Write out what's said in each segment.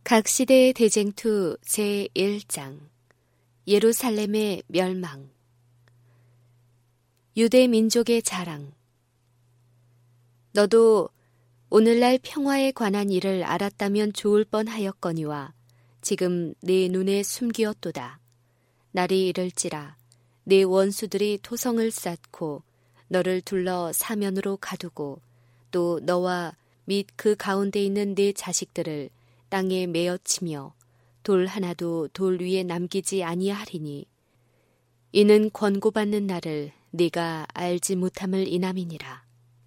각 시대의 대쟁투 제1장 예루살렘의 멸망. 유대 민족의 자랑. 너도 오늘날 평화에 관한 일을 알았다면 좋을 뻔하였거니와 지금 네 눈에 숨기었도다. 날이 이를지라 네 원수들이 토성을 쌓고 너를 둘러 사면으로 가두고 또 너와 및 그 가운데 있는 네 자식들을 땅에 메어치며 돌 하나도 돌 위에 남기지 아니하리니 이는 권고받는 날을 네가 알지 못함을 인함이니라.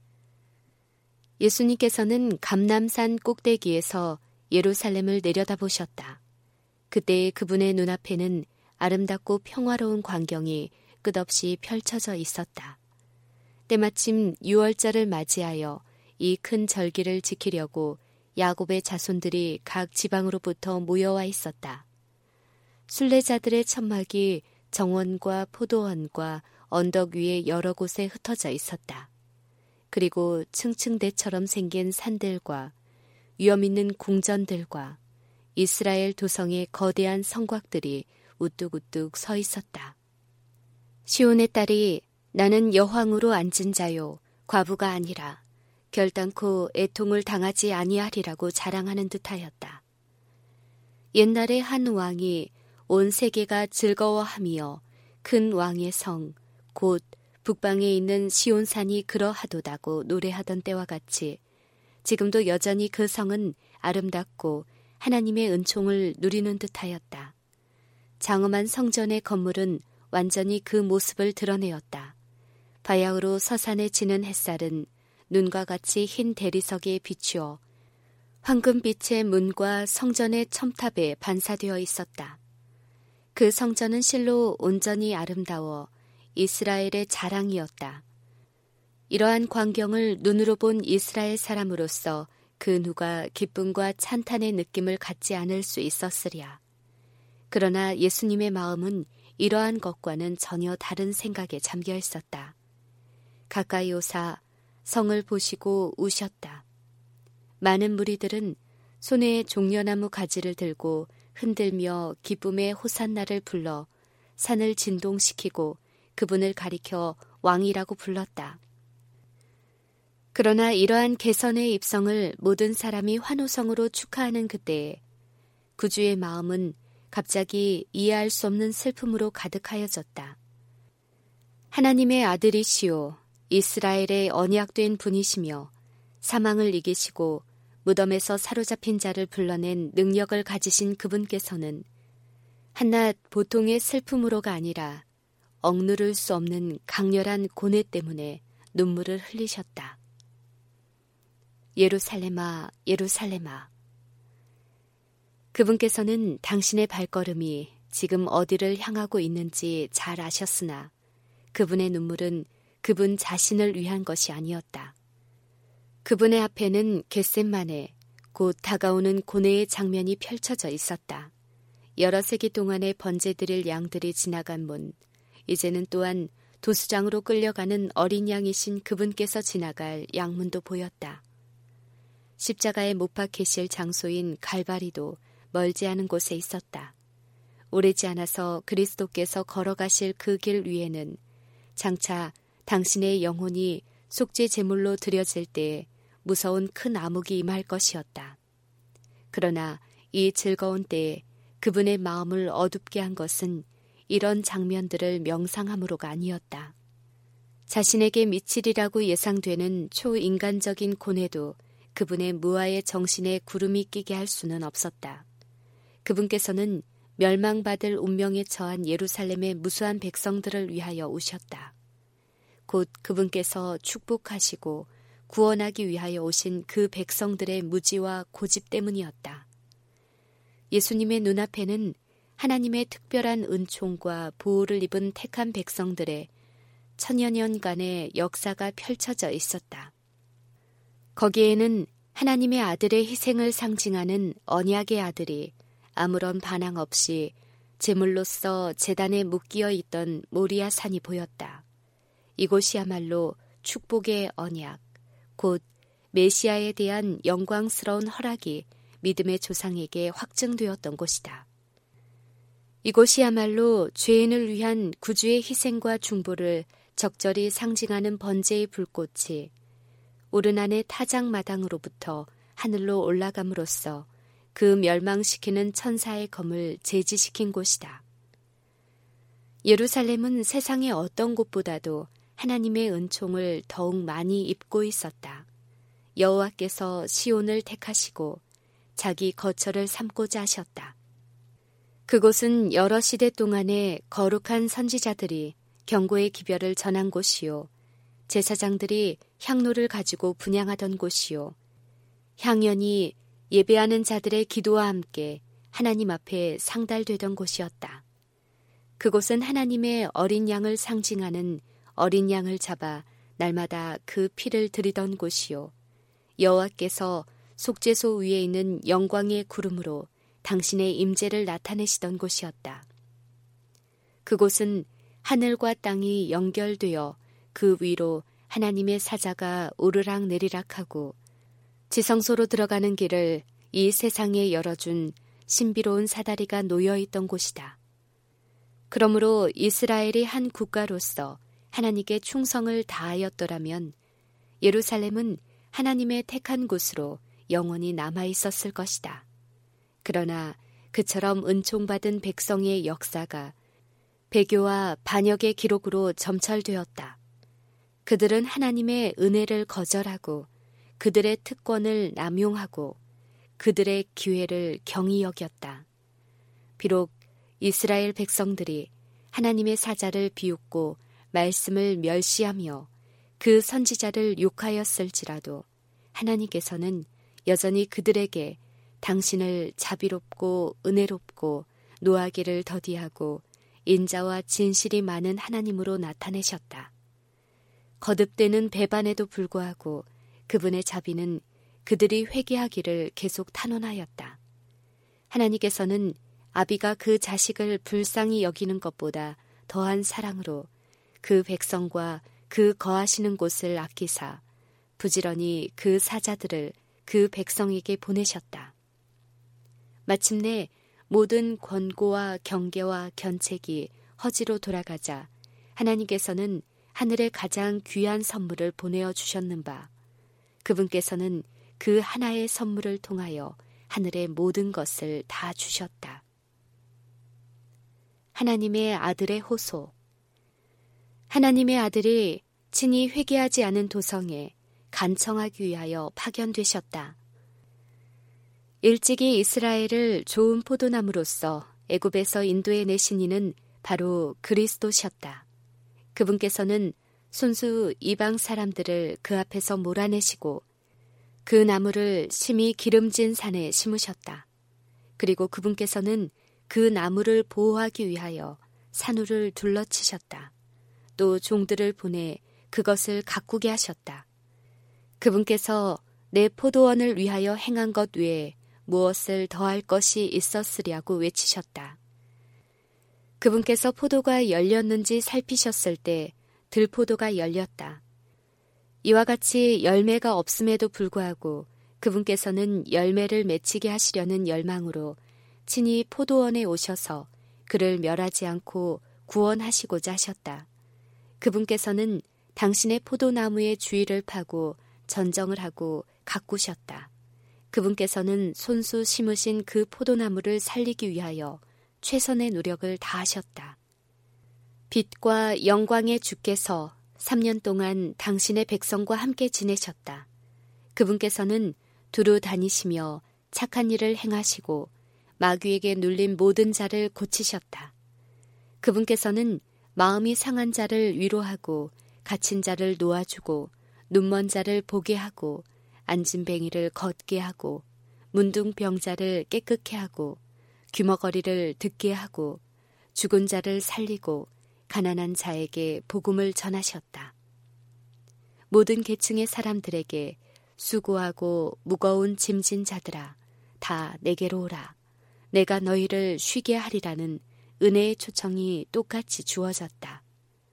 예수님께서는 감람산 꼭대기에서 예루살렘을 내려다보셨다. 그때 그분의 눈앞에는 아름답고 평화로운 광경이 끝없이 펼쳐져 있었다. 때마침 6월절을 맞이하여 이 큰 절기를 지키려고 야곱의 자손들이 각 지방으로부터 모여와 있었다. 순례자들의 천막이 정원과 포도원과 언덕 위에 여러 곳에 흩어져 있었다. 그리고 층층대처럼 생긴 산들과 위험 있는 궁전들과 이스라엘 도성의 거대한 성곽들이 우뚝우뚝 서 있었다. 시온의 딸이 나는 여황으로 앉은 자요 과부가 아니라 결단코 애통을 당하지 아니하리라고 자랑하는 듯하였다. 옛날에 한 왕이 온 세계가 즐거워하며 큰 왕의 성, 곧 북방에 있는 시온산이 그러하도다고 노래하던 때와 같이 지금도 여전히 그 성은 아름답고 하나님의 은총을 누리는 듯하였다. 장엄한 성전의 건물은 완전히 그 모습을 드러내었다. 바야흐로 서산에 지는 햇살은 눈과 같이 흰 대리석에 비추어 황금빛의 문과 성전의 첨탑에 반사되어 있었다. 그 성전은 실로 온전히 아름다워 이스라엘의 자랑이었다. 이러한 광경을 눈으로 본 이스라엘 사람으로서 그 누가 기쁨과 찬탄의 느낌을 갖지 않을 수 있었으랴. 그러나 예수님의 마음은 이러한 것과는 전혀 다른 생각에 잠겨 있었다. 가까이 오사 성을 보시고 우셨다. 많은 무리들은 손에 종려나무 가지를 들고 흔들며 기쁨의 호산나를 불러 산을 진동시키고 그분을 가리켜 왕이라고 불렀다. 그러나 이러한 개선의 입성을 모든 사람이 환호성으로 축하하는 그때에 구주의 마음은 갑자기 이해할 수 없는 슬픔으로 가득하여졌다. 하나님의 아들이시오 이스라엘의 언약된 분이시며 사망을 이기시고 무덤에서 사로잡힌 자를 불러낸 능력을 가지신 그분께서는 한낱 보통의 슬픔으로가 아니라 억누를 수 없는 강렬한 고뇌 때문에 눈물을 흘리셨다. 예루살렘아, 예루살렘아. 그분께서는 당신의 발걸음이 지금 어디를 향하고 있는지 잘 아셨으나 그분의 눈물은 그분 자신을 위한 것이 아니었다. 그분의 앞에는 겟셋마네 곧 다가오는 고뇌의 장면이 펼쳐져 있었다. 여러 세기 동안에 번제드릴 양들이 지나간 문, 이제는 또한 도수장으로 끌려가는 어린 양이신 그분께서 지나갈 양문도 보였다. 십자가에 못 박히실 장소인 갈바리도 멀지 않은 곳에 있었다. 오래지 않아서 그리스도께서 걸어가실 그 길 위에는 장차 당신의 영혼이 속죄 제물로 드려질 때에 무서운 큰 암흑이 임할 것이었다. 그러나 이 즐거운 때에 그분의 마음을 어둡게 한 것은 이런 장면들을 명상함으로가 아니었다. 자신에게 미치리라고 예상되는 초인간적인 고뇌도 그분의 무아의 정신에 구름이 끼게 할 수는 없었다. 그분께서는 멸망받을 운명에 처한 예루살렘의 무수한 백성들을 위하여 오셨다. 곧 그분께서 축복하시고 구원하기 위하여 오신 그 백성들의 무지와 고집 때문이었다. 예수님의 눈앞에는 하나님의 특별한 은총과 보호를 입은 택한 백성들의 천여 년간의 역사가 펼쳐져 있었다. 거기에는 하나님의 아들의 희생을 상징하는 언약의 아들이 아무런 반항 없이 제물로서 제단에 묶여 있던 모리아 산이 보였다. 이곳이야말로 축복의 언약, 곧 메시아에 대한 영광스러운 허락이 믿음의 조상에게 확증되었던 곳이다. 이곳이야말로 죄인을 위한 구주의 희생과 중보를 적절히 상징하는 번제의 불꽃이 오르난의 타작마당으로부터 하늘로 올라감으로써 그 멸망시키는 천사의 검을 제지시킨 곳이다. 예루살렘은 세상의 어떤 곳보다도 하나님의 은총을 더욱 많이 입고 있었다. 여호와께서 시온을 택하시고 자기 거처를 삼고자 하셨다. 그곳은 여러 시대 동안에 거룩한 선지자들이 경고의 기별을 전한 곳이요, 제사장들이 향로를 가지고 분향하던 곳이요, 향연이 예배하는 자들의 기도와 함께 하나님 앞에 상달되던 곳이었다. 그곳은 하나님의 어린 양을 상징하는 어린 양을 잡아 날마다 그 피를 드리던 곳이요, 여호와께서 속죄소 위에 있는 영광의 구름으로 당신의 임재를 나타내시던 곳이었다. 그곳은 하늘과 땅이 연결되어 그 위로 하나님의 사자가 오르락 내리락하고 지성소로 들어가는 길을 이 세상에 열어준 신비로운 사다리가 놓여있던 곳이다. 그러므로 이스라엘이 한 국가로서 하나님께 충성을 다하였더라면 예루살렘은 하나님의 택한 곳으로 영원히 남아있었을 것이다. 그러나 그처럼 은총받은 백성의 역사가 배교와 반역의 기록으로 점철되었다. 그들은 하나님의 은혜를 거절하고 그들의 특권을 남용하고 그들의 기회를 경히 여겼다. 비록 이스라엘 백성들이 하나님의 사자를 비웃고 말씀을 멸시하며 그 선지자를 욕하였을지라도 하나님께서는 여전히 그들에게 당신을 자비롭고 은혜롭고 노하기를 더디하고 인자와 진실이 많은 하나님으로 나타내셨다. 거듭되는 배반에도 불구하고 그분의 자비는 그들이 회개하기를 계속 탄원하였다. 하나님께서는 아비가 그 자식을 불쌍히 여기는 것보다 더한 사랑으로 그 백성과 그 거하시는 곳을 아끼사 부지런히 그 사자들을 그 백성에게 보내셨다. 마침내 모든 권고와 경계와 견책이 허지로 돌아가자 하나님께서는 하늘의 가장 귀한 선물을 보내어 주셨는 바 그분께서는 그 하나의 선물을 통하여 하늘의 모든 것을 다 주셨다. 하나님의 아들의 호소. 하나님의 아들이 친히 회개하지 않은 도성에 간청하기 위하여 파견되셨다. 일찍이 이스라엘을 좋은 포도나무로서 애굽에서 인도해 내신 이는 바로 그리스도셨다. 그분께서는 손수 이방 사람들을 그 앞에서 몰아내시고 그 나무를 심히 기름진 산에 심으셨다. 그리고 그분께서는 그 나무를 보호하기 위하여 산후를 둘러치셨다. 또 종들을 보내 그것을 가꾸게 하셨다. 그분께서 내 포도원을 위하여 행한 것 외에 무엇을 더할 것이 있었으랴고 외치셨다. 그분께서 포도가 열렸는지 살피셨을 때 들포도가 열렸다. 이와 같이 열매가 없음에도 불구하고 그분께서는 열매를 맺히게 하시려는 열망으로 친히 포도원에 오셔서 그를 멸하지 않고 구원하시고자 하셨다. 그분께서는 당신의 포도나무의 주위를 파고 전정을 하고 가꾸셨다. 그분께서는 손수 심으신 그 포도나무를 살리기 위하여 최선의 노력을 다하셨다. 빛과 영광의 주께서 3년 동안 당신의 백성과 함께 지내셨다. 그분께서는 두루 다니시며 착한 일을 행하시고 마귀에게 눌린 모든 자를 고치셨다. 그분께서는 마음이 상한 자를 위로하고 갇힌 자를 놓아주고 눈먼 자를 보게 하고 안진뱅이를 걷게 하고 문둥병자를 깨끗게 하고 귀머거리를 듣게 하고 죽은 자를 살리고 가난한 자에게 복음을 전하셨다. 모든 계층의 사람들에게 수고하고 무거운 짐진 자들아 다 내게로 오라. 내가 너희를 쉬게 하리라는 은혜의 초청이 똑같이 주어졌다.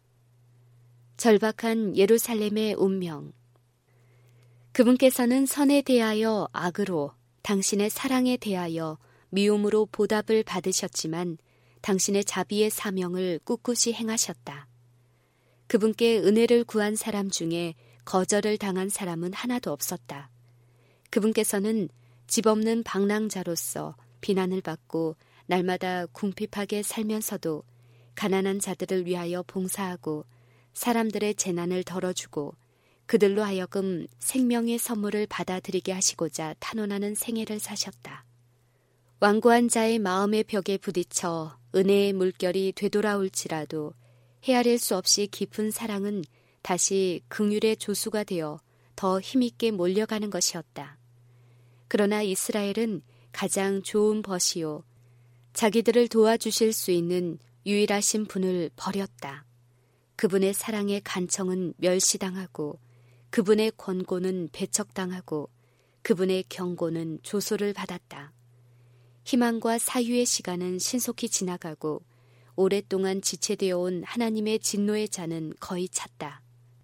절박한 예루살렘의 운명. 그분께서는 선에 대하여 악으로, 당신의 사랑에 대하여 미움으로 보답을 받으셨지만 당신의 자비의 사명을 꿋꿋이 행하셨다. 그분께 은혜를 구한 사람 중에 거절을 당한 사람은 하나도 없었다. 그분께서는 집 없는 방랑자로서 비난을 받고 날마다 궁핍하게 살면서도 가난한 자들을 위하여 봉사하고 사람들의 재난을 덜어주고 그들로 하여금 생명의 선물을 받아들이게 하시고자 탄원하는 생애를 사셨다. 완고한 자의 마음의 벽에 부딪혀 은혜의 물결이 되돌아올지라도 헤아릴 수 없이 깊은 사랑은 다시 긍휼의 조수가 되어 더 힘있게 몰려가는 것이었다. 그러나 이스라엘은 가장 좋은 벗이요 자기들을 도와주실 수 있는 유일하신 분을 버렸다. 그분의 사랑의 간청은 멸시당하고 그분의 권고는 배척당하고 그분의 경고는 조소를 받았다. 희망과 사유의 시간은 신속히 지나가고 오랫동안 지체되어 온 하나님의 진노의 잔은 거의 찼다.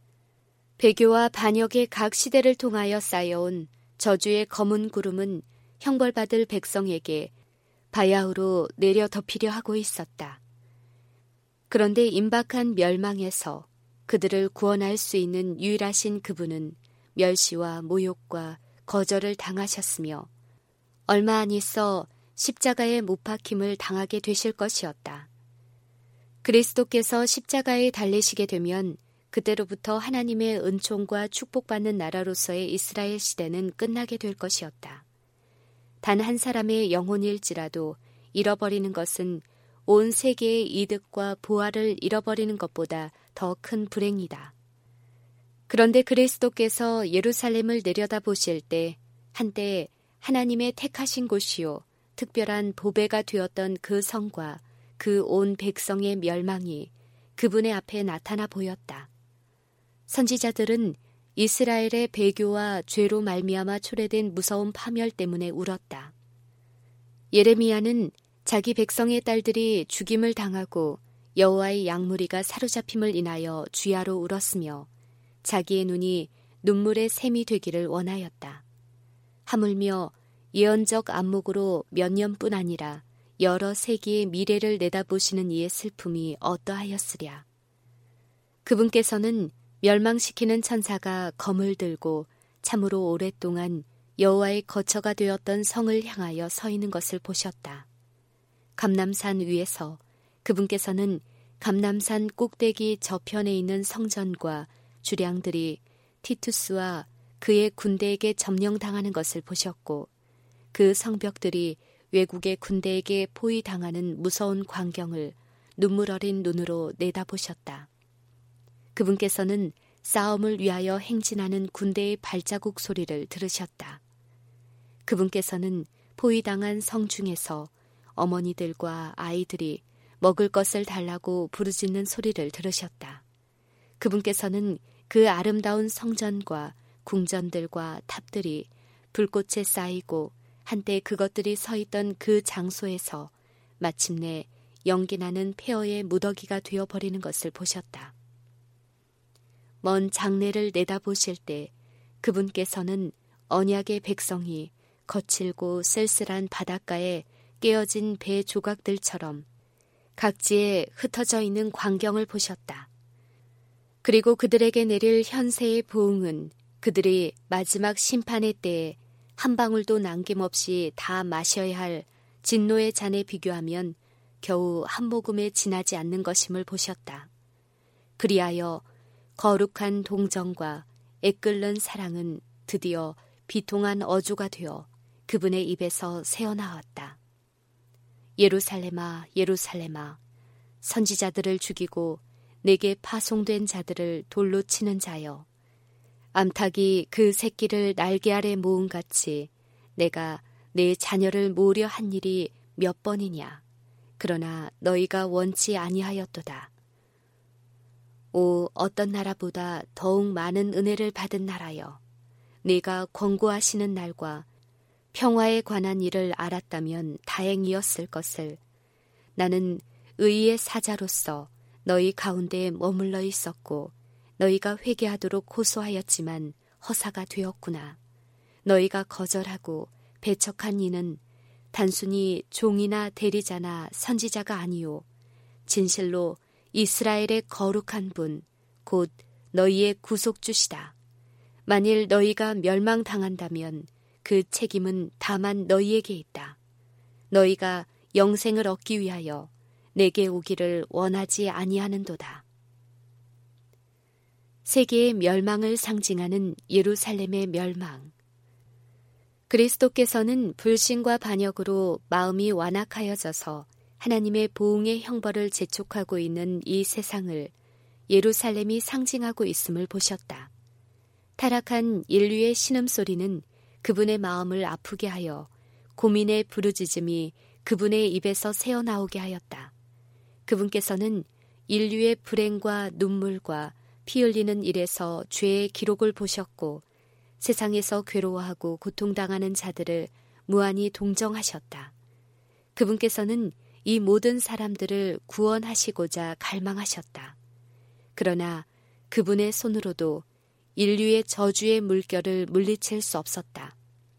배교와 반역의 각 시대를 통하여 쌓여온 저주의 검은 구름은 형벌받을 백성에게 바야흐로 내려 덮이려 하고 있었다. 그런데 임박한 멸망에서 그들을 구원할 수 있는 유일하신 그분은 멸시와 모욕과 거절을 당하셨으며 얼마 안 있어 십자가의 못 박힘을 당하게 되실 것이었다. 그리스도께서 십자가에 달리시게 되면 그때로부터 하나님의 은총과 축복받는 나라로서의 이스라엘 시대는 끝나게 될 것이었다. 단 한 사람의 영혼일지라도 잃어버리는 것은 온 세계의 이득과 보화를 잃어버리는 것보다 더 큰 불행이다. 그런데 그리스도께서 예루살렘을 내려다보실 때 한때 하나님의 택하신 곳이요 특별한 보배가 되었던 그 성과 그 온 백성의 멸망이 그분의 앞에 나타나 보였다. 선지자들은 이스라엘의 배교와 죄로 말미암아 초래된 무서운 파멸 때문에 울었다. 예레미야는 자기 백성의 딸들이 죽임을 당하고 여호와의 양무리가 사로잡힘을 인하여 주야로 울었으며 자기의 눈이 눈물의 샘이 되기를 원하였다. 하물며 예언적 안목으로 몇 년뿐 아니라 여러 세기의 미래를 내다보시는 이의 슬픔이 어떠하였으랴. 그분께서는 멸망시키는 천사가 검을 들고 참으로 오랫동안 여호와의 거처가 되었던 성을 향하여 서 있는 것을 보셨다. 감람산 위에서 그분께서는 감람산 꼭대기 저편에 있는 성전과 주량들이 티투스와 그의 군대에게 점령당하는 것을 보셨고 그 성벽들이 외국의 군대에게 포위당하는 무서운 광경을 눈물 어린 눈으로 내다보셨다. 그분께서는 싸움을 위하여 행진하는 군대의 발자국 소리를 들으셨다. 그분께서는 포위당한 성 중에서 어머니들과 아이들이 먹을 것을 달라고 부르짖는 소리를 들으셨다. 그분께서는 그 아름다운 성전과 궁전들과 탑들이 불꽃에 쌓이고 한때 그것들이 서 있던 그 장소에서 마침내 연기나는 폐허의 무더기가 되어버리는 것을 보셨다. 먼 장래를 내다보실 때 그분께서는 언약의 백성이 거칠고 쓸쓸한 바닷가에 깨어진 배 조각들처럼 각지에 흩어져 있는 광경을 보셨다. 그리고 그들에게 내릴 현세의 보응은 그들이 마지막 심판의 때에 한 방울도 남김없이 다 마셔야 할 진노의 잔에 비교하면 겨우 한 모금에 지나지 않는 것임을 보셨다. 그리하여 거룩한 동정과 애끓는 사랑은 드디어 비통한 어조가 되어 그분의 입에서 새어나왔다. 예루살렘아, 예루살렘아, 선지자들을 죽이고 내게 파송된 자들을 돌로 치는 자여, 암탉이 그 새끼를 날개 아래 모음같이 내가 내 자녀를 모으려 한 일이 몇 번이냐. 그러나 너희가 원치 아니하였도다. 오, 어떤 나라보다 더욱 많은 은혜를 받은 나라여, 네가 권고하시는 날과 평화에 관한 일을 알았다면 다행이었을 것을. 나는 의의 사자로서 너희 가운데에 머물러 있었고 너희가 회개하도록 호소하였지만 허사가 되었구나. 너희가 거절하고 배척한 이는 단순히 종이나 대리자나 선지자가 아니요 진실로 이스라엘의 거룩한 분, 곧 너희의 구속주시다. 만일 너희가 멸망당한다면 그 책임은 다만 너희에게 있다. 너희가 영생을 얻기 위하여 내게 오기를 원하지 아니하는도다. 세계의 멸망을 상징하는 예루살렘의 멸망. 그리스도께서는 불신과 반역으로 마음이 완악하여져서 하나님의 보응의 형벌을 재촉하고 있는 이 세상을 예루살렘이 상징하고 있음을 보셨다. 타락한 인류의 신음소리는 그분의 마음을 아프게 하여 고민의 부르짖음이 그분의 입에서 새어나오게 하였다. 그분께서는 인류의 불행과 눈물과 피 흘리는 일에서 죄의 기록을 보셨고 세상에서 괴로워하고 고통당하는 자들을 무한히 동정하셨다. 그분께서는 이 모든 사람들을 구원하시고자 갈망하셨다. 그러나 그분의 손으로도 인류의 저주의 물결을 물리칠 수 없었다.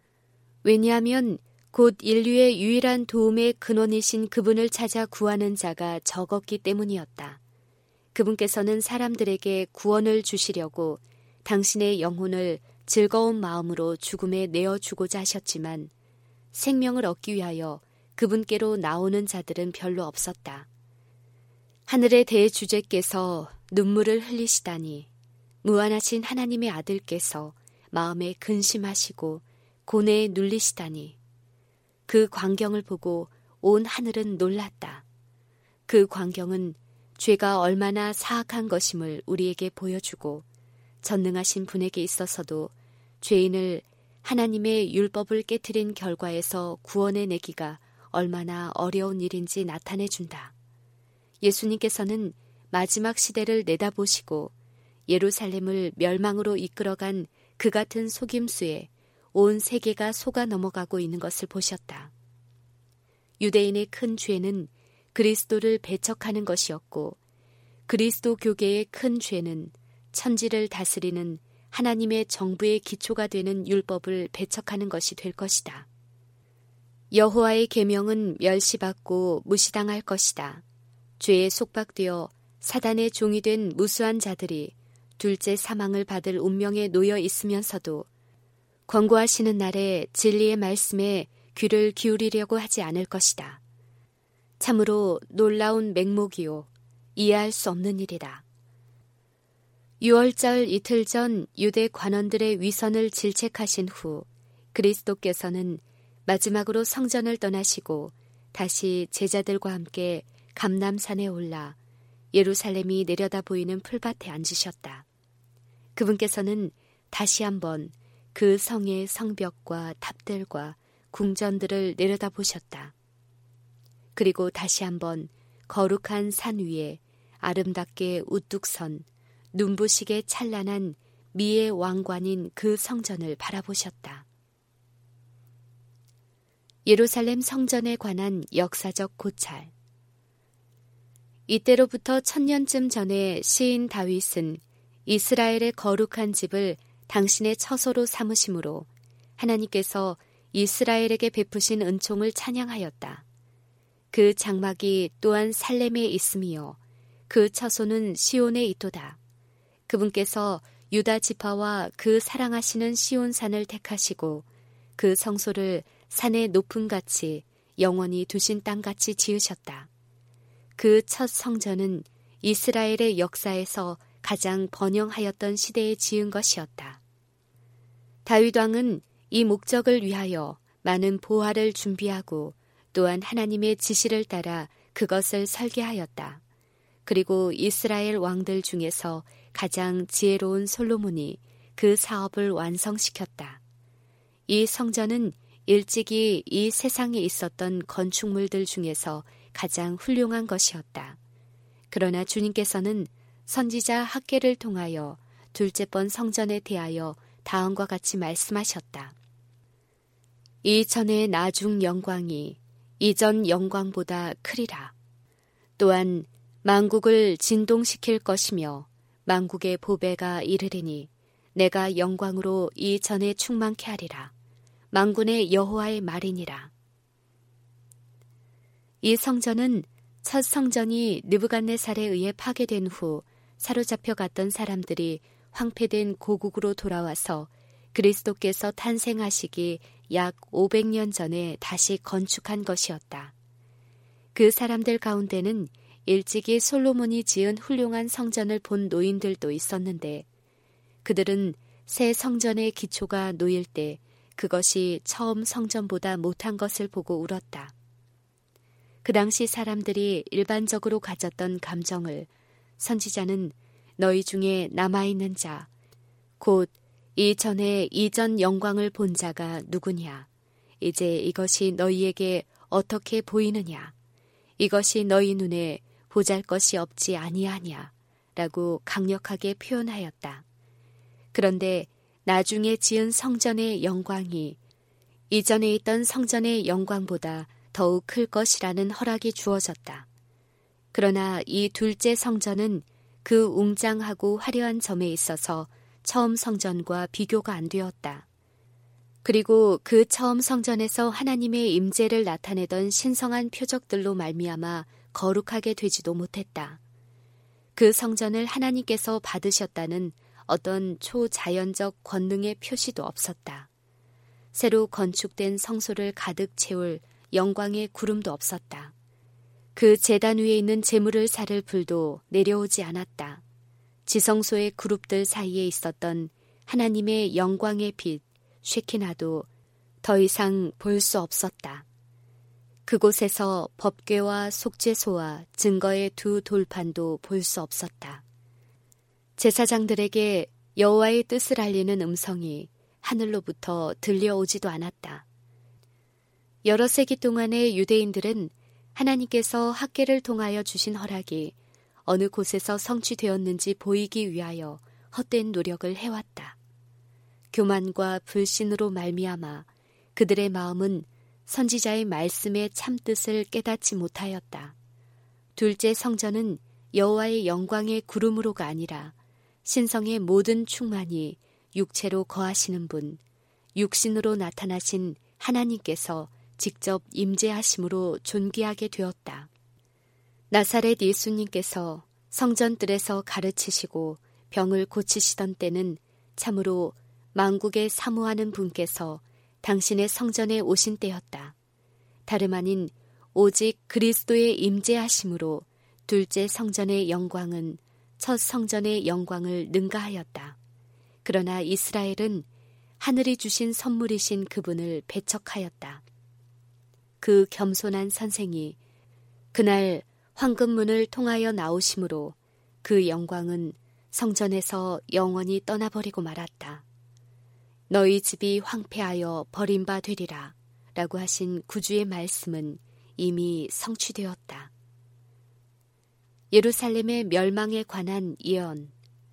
왜냐하면 곧 인류의 유일한 도움의 근원이신 그분을 찾아 구하는 자가 적었기 때문이었다. 그분께서는 사람들에게 구원을 주시려고 당신의 영혼을 즐거운 마음으로 죽음에 내어주고자 하셨지만 생명을 얻기 위하여 그분께로 나오는 자들은 별로 없었다. 하늘의 대주제께서 눈물을 흘리시다니 무한하신 하나님의 아들께서 마음에 근심하시고 고뇌에 눌리시다니 그 광경을 보고 온 하늘은 놀랐다. 그 광경은 죄가 얼마나 사악한 것임을 우리에게 보여주고 전능하신 분에게 있어서도 죄인을 하나님의 율법을 깨트린 결과에서 구원해내기가 얼마나 어려운 일인지 나타내준다. 예수님께서는 마지막 시대를 내다보시고 예루살렘을 멸망으로 이끌어간 그 같은 속임수에 온 세계가 속아 넘어가고 있는 것을 보셨다. 유대인의 큰 죄는 그리스도를 배척하는 것이었고 그리스도 교계의 큰 죄는 천지를 다스리는 하나님의 정부의 기초가 되는 율법을 배척하는 것이 될 것이다. 여호와의 계명은 멸시받고 무시당할 것이다. 죄에 속박되어 사단의 종이 된 무수한 자들이 둘째 사망을 받을 운명에 놓여 있으면서도 권고하시는 날에 진리의 말씀에 귀를 기울이려고 하지 않을 것이다. 참으로 놀라운 맹목이요 이해할 수 없는 일이다. 유월절 이틀 전 유대 관원들의 위선을 질책하신 후 그리스도께서는 마지막으로 성전을 떠나시고 다시 제자들과 함께 감람산에 올라 예루살렘이 내려다 보이는 풀밭에 앉으셨다. 그분께서는 다시 한번 그 성의 성벽과 탑들과 궁전들을 내려다 보셨다. 그리고 다시 한번 거룩한 산 위에 아름답게 우뚝 선 눈부시게 찬란한 미의 왕관인 그 성전을 바라보셨다. 예루살렘 성전에 관한 역사적 고찰. 이때로부터 1000년쯤 전에 시인 다윗은 이스라엘의 거룩한 집을 당신의 처소로 삼으심으로 하나님께서 이스라엘에게 베푸신 은총을 찬양하였다. 그 장막이 또한 살렘에 있으며 그 처소는 시온에 있도다. 그분께서 유다 지파와 그 사랑하시는 시온산을 택하시고 그 성소를 산의 높음같이 영원히 두신 땅같이 지으셨다. 그 첫 성전은 이스라엘의 역사에서 가장 번영하였던 시대에 지은 것이었다. 다윗 왕은 이 목적을 위하여 많은 보화를 준비하고 또한 하나님의 지시를 따라 그것을 설계하였다. 그리고 이스라엘 왕들 중에서 가장 지혜로운 솔로몬이 그 사업을 완성시켰다. 이 성전은 일찍이 이 세상에 있었던 건축물들 중에서 가장 훌륭한 것이었다. 그러나 주님께서는 선지자 학개를 통하여 둘째 번 성전에 대하여 다음과 같이 말씀하셨다. 이전의 나중 영광이 이전 영광보다 크리라. 또한 만국을 진동시킬 것이며 만국의 보배가 이르리니 내가 영광으로 이전에 충만케 하리라. 만군의 여호와의 말이니라. 이 성전은 첫 성전이 느부갓네살에 의해 파괴된 후 사로잡혀 갔던 사람들이 황폐된 고국으로 돌아와서 그리스도께서 탄생하시기 약 500년 전에 다시 건축한 것이었다. 그 사람들 가운데는 일찍이 솔로몬이 지은 훌륭한 성전을 본 노인들도 있었는데 그들은 새 성전의 기초가 놓일 때 그것이 처음 성전보다 못한 것을 보고 울었다. 그 당시 사람들이 일반적으로 가졌던 감정을 선지자는 너희 중에 남아있는 자, 곧 이전에 이전 영광을 본 자가 누구냐? 이제 이것이 너희에게 어떻게 보이느냐? 이것이 너희 눈에 보잘것이 없지 아니하냐? 라고 강력하게 표현하였다. 그런데 나중에 지은 성전의 영광이 이전에 있던 성전의 영광보다 더욱 클 것이라는 허락이 주어졌다. 그러나 이 둘째 성전은 그 웅장하고 화려한 점에 있어서 처음 성전과 비교가 안 되었다. 그리고 그 처음 성전에서 하나님의 임재를 나타내던 신성한 표적들로 말미암아 거룩하게 되지도 못했다. 그 성전을 하나님께서 받으셨다는 어떤 초자연적 권능의 표시도 없었다. 새로 건축된 성소를 가득 채울 영광의 구름도 없었다. 그 제단 위에 있는 제물을 사를 불도 내려오지 않았다. 지성소의 그룹들 사이에 있었던 하나님의 영광의 빛, 쉐키나도 더 이상 볼 수 없었다. 그곳에서 법궤와 속죄소와 증거의 두 돌판도 볼 수 없었다. 제사장들에게 여호와의 뜻을 알리는 음성이 하늘로부터 들려오지도 않았다. 여러 세기 동안의 유대인들은 하나님께서 학계를 통하여 주신 허락이 어느 곳에서 성취되었는지 보이기 위하여 헛된 노력을 해왔다. 교만과 불신으로 말미암아 그들의 마음은 선지자의 말씀의 참뜻을 깨닫지 못하였다. 둘째 성전은 여호와의 영광의 구름으로가 아니라 신성의 모든 충만이 육체로 거하시는 분, 육신으로 나타나신 하나님께서 직접 임재하심으로 존귀하게 되었다. 나사렛 예수님께서 성전뜰에서 가르치시고 병을 고치시던 때는 참으로 만국에 사모하는 분께서 당신의 성전에 오신 때였다. 다름 아닌 오직 그리스도의 임재하심으로 둘째 성전의 영광은 첫 성전의 영광을 능가하였다. 그러나 이스라엘은 하늘이 주신 선물이신 그분을 배척하였다. 그 겸손한 선생이 그날 황금문을 통하여 나오심으로 그 영광은 성전에서 영원히 떠나버리고 말았다. 너희 집이 황폐하여 버림바 되리라 라고 하신 구주의 말씀은 이미 성취되었다. 예루살렘의 멸망에 관한 예언.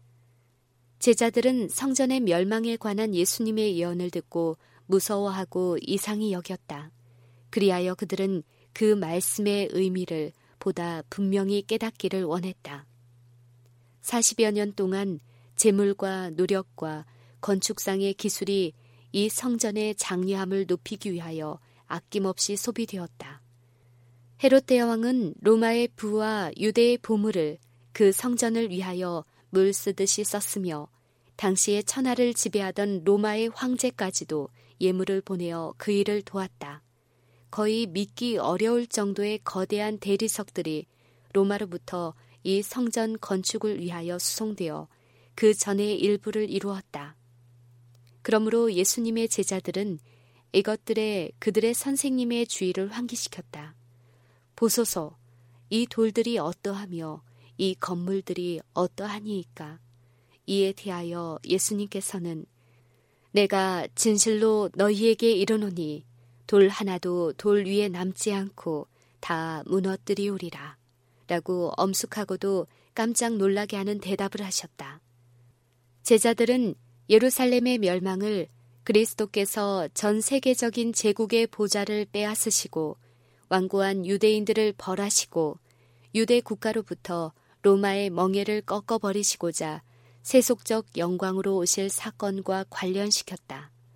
제자들은 성전의 멸망에 관한 예수님의 예언을 듣고 무서워하고 이상히 여겼다. 그리하여 그들은 그 말씀의 의미를 보다 분명히 깨닫기를 원했다. 40여 년 동안 재물과 노력과 건축상의 기술이 이 성전의 장려함을 높이기 위하여 아낌없이 소비되었다. 헤롯 대왕은 로마의 부와 유대의 보물을 그 성전을 위하여 물 쓰듯이 썼으며 당시의 천하를 지배하던 로마의 황제까지도 예물을 보내어 그 일을 도왔다. 거의 믿기 어려울 정도의 거대한 대리석들이 로마로부터 이 성전 건축을 위하여 수송되어 그 전의 일부를 이루었다. 그러므로 예수님의 제자들은 이것들에 그들의 선생님의 주의를 환기시켰다. 보소서, 이 돌들이 어떠하며 이 건물들이 어떠하니이까. 이에 대하여 예수님께서는 내가 진실로 너희에게 이르노니 돌 하나도 돌 위에 남지 않고 다 무너뜨리우리라 라고 엄숙하고도 깜짝 놀라게 하는 대답을 하셨다. 제자들은 예루살렘의 멸망을 그리스도께서 전 세계적인 제국의 보좌를 빼앗으시고 완고한 유대인들을 벌하시고 유대 국가로부터 로마의 멍에를 꺾어버리시고자 세속적 영광으로 오실 사건과 관련시켰다.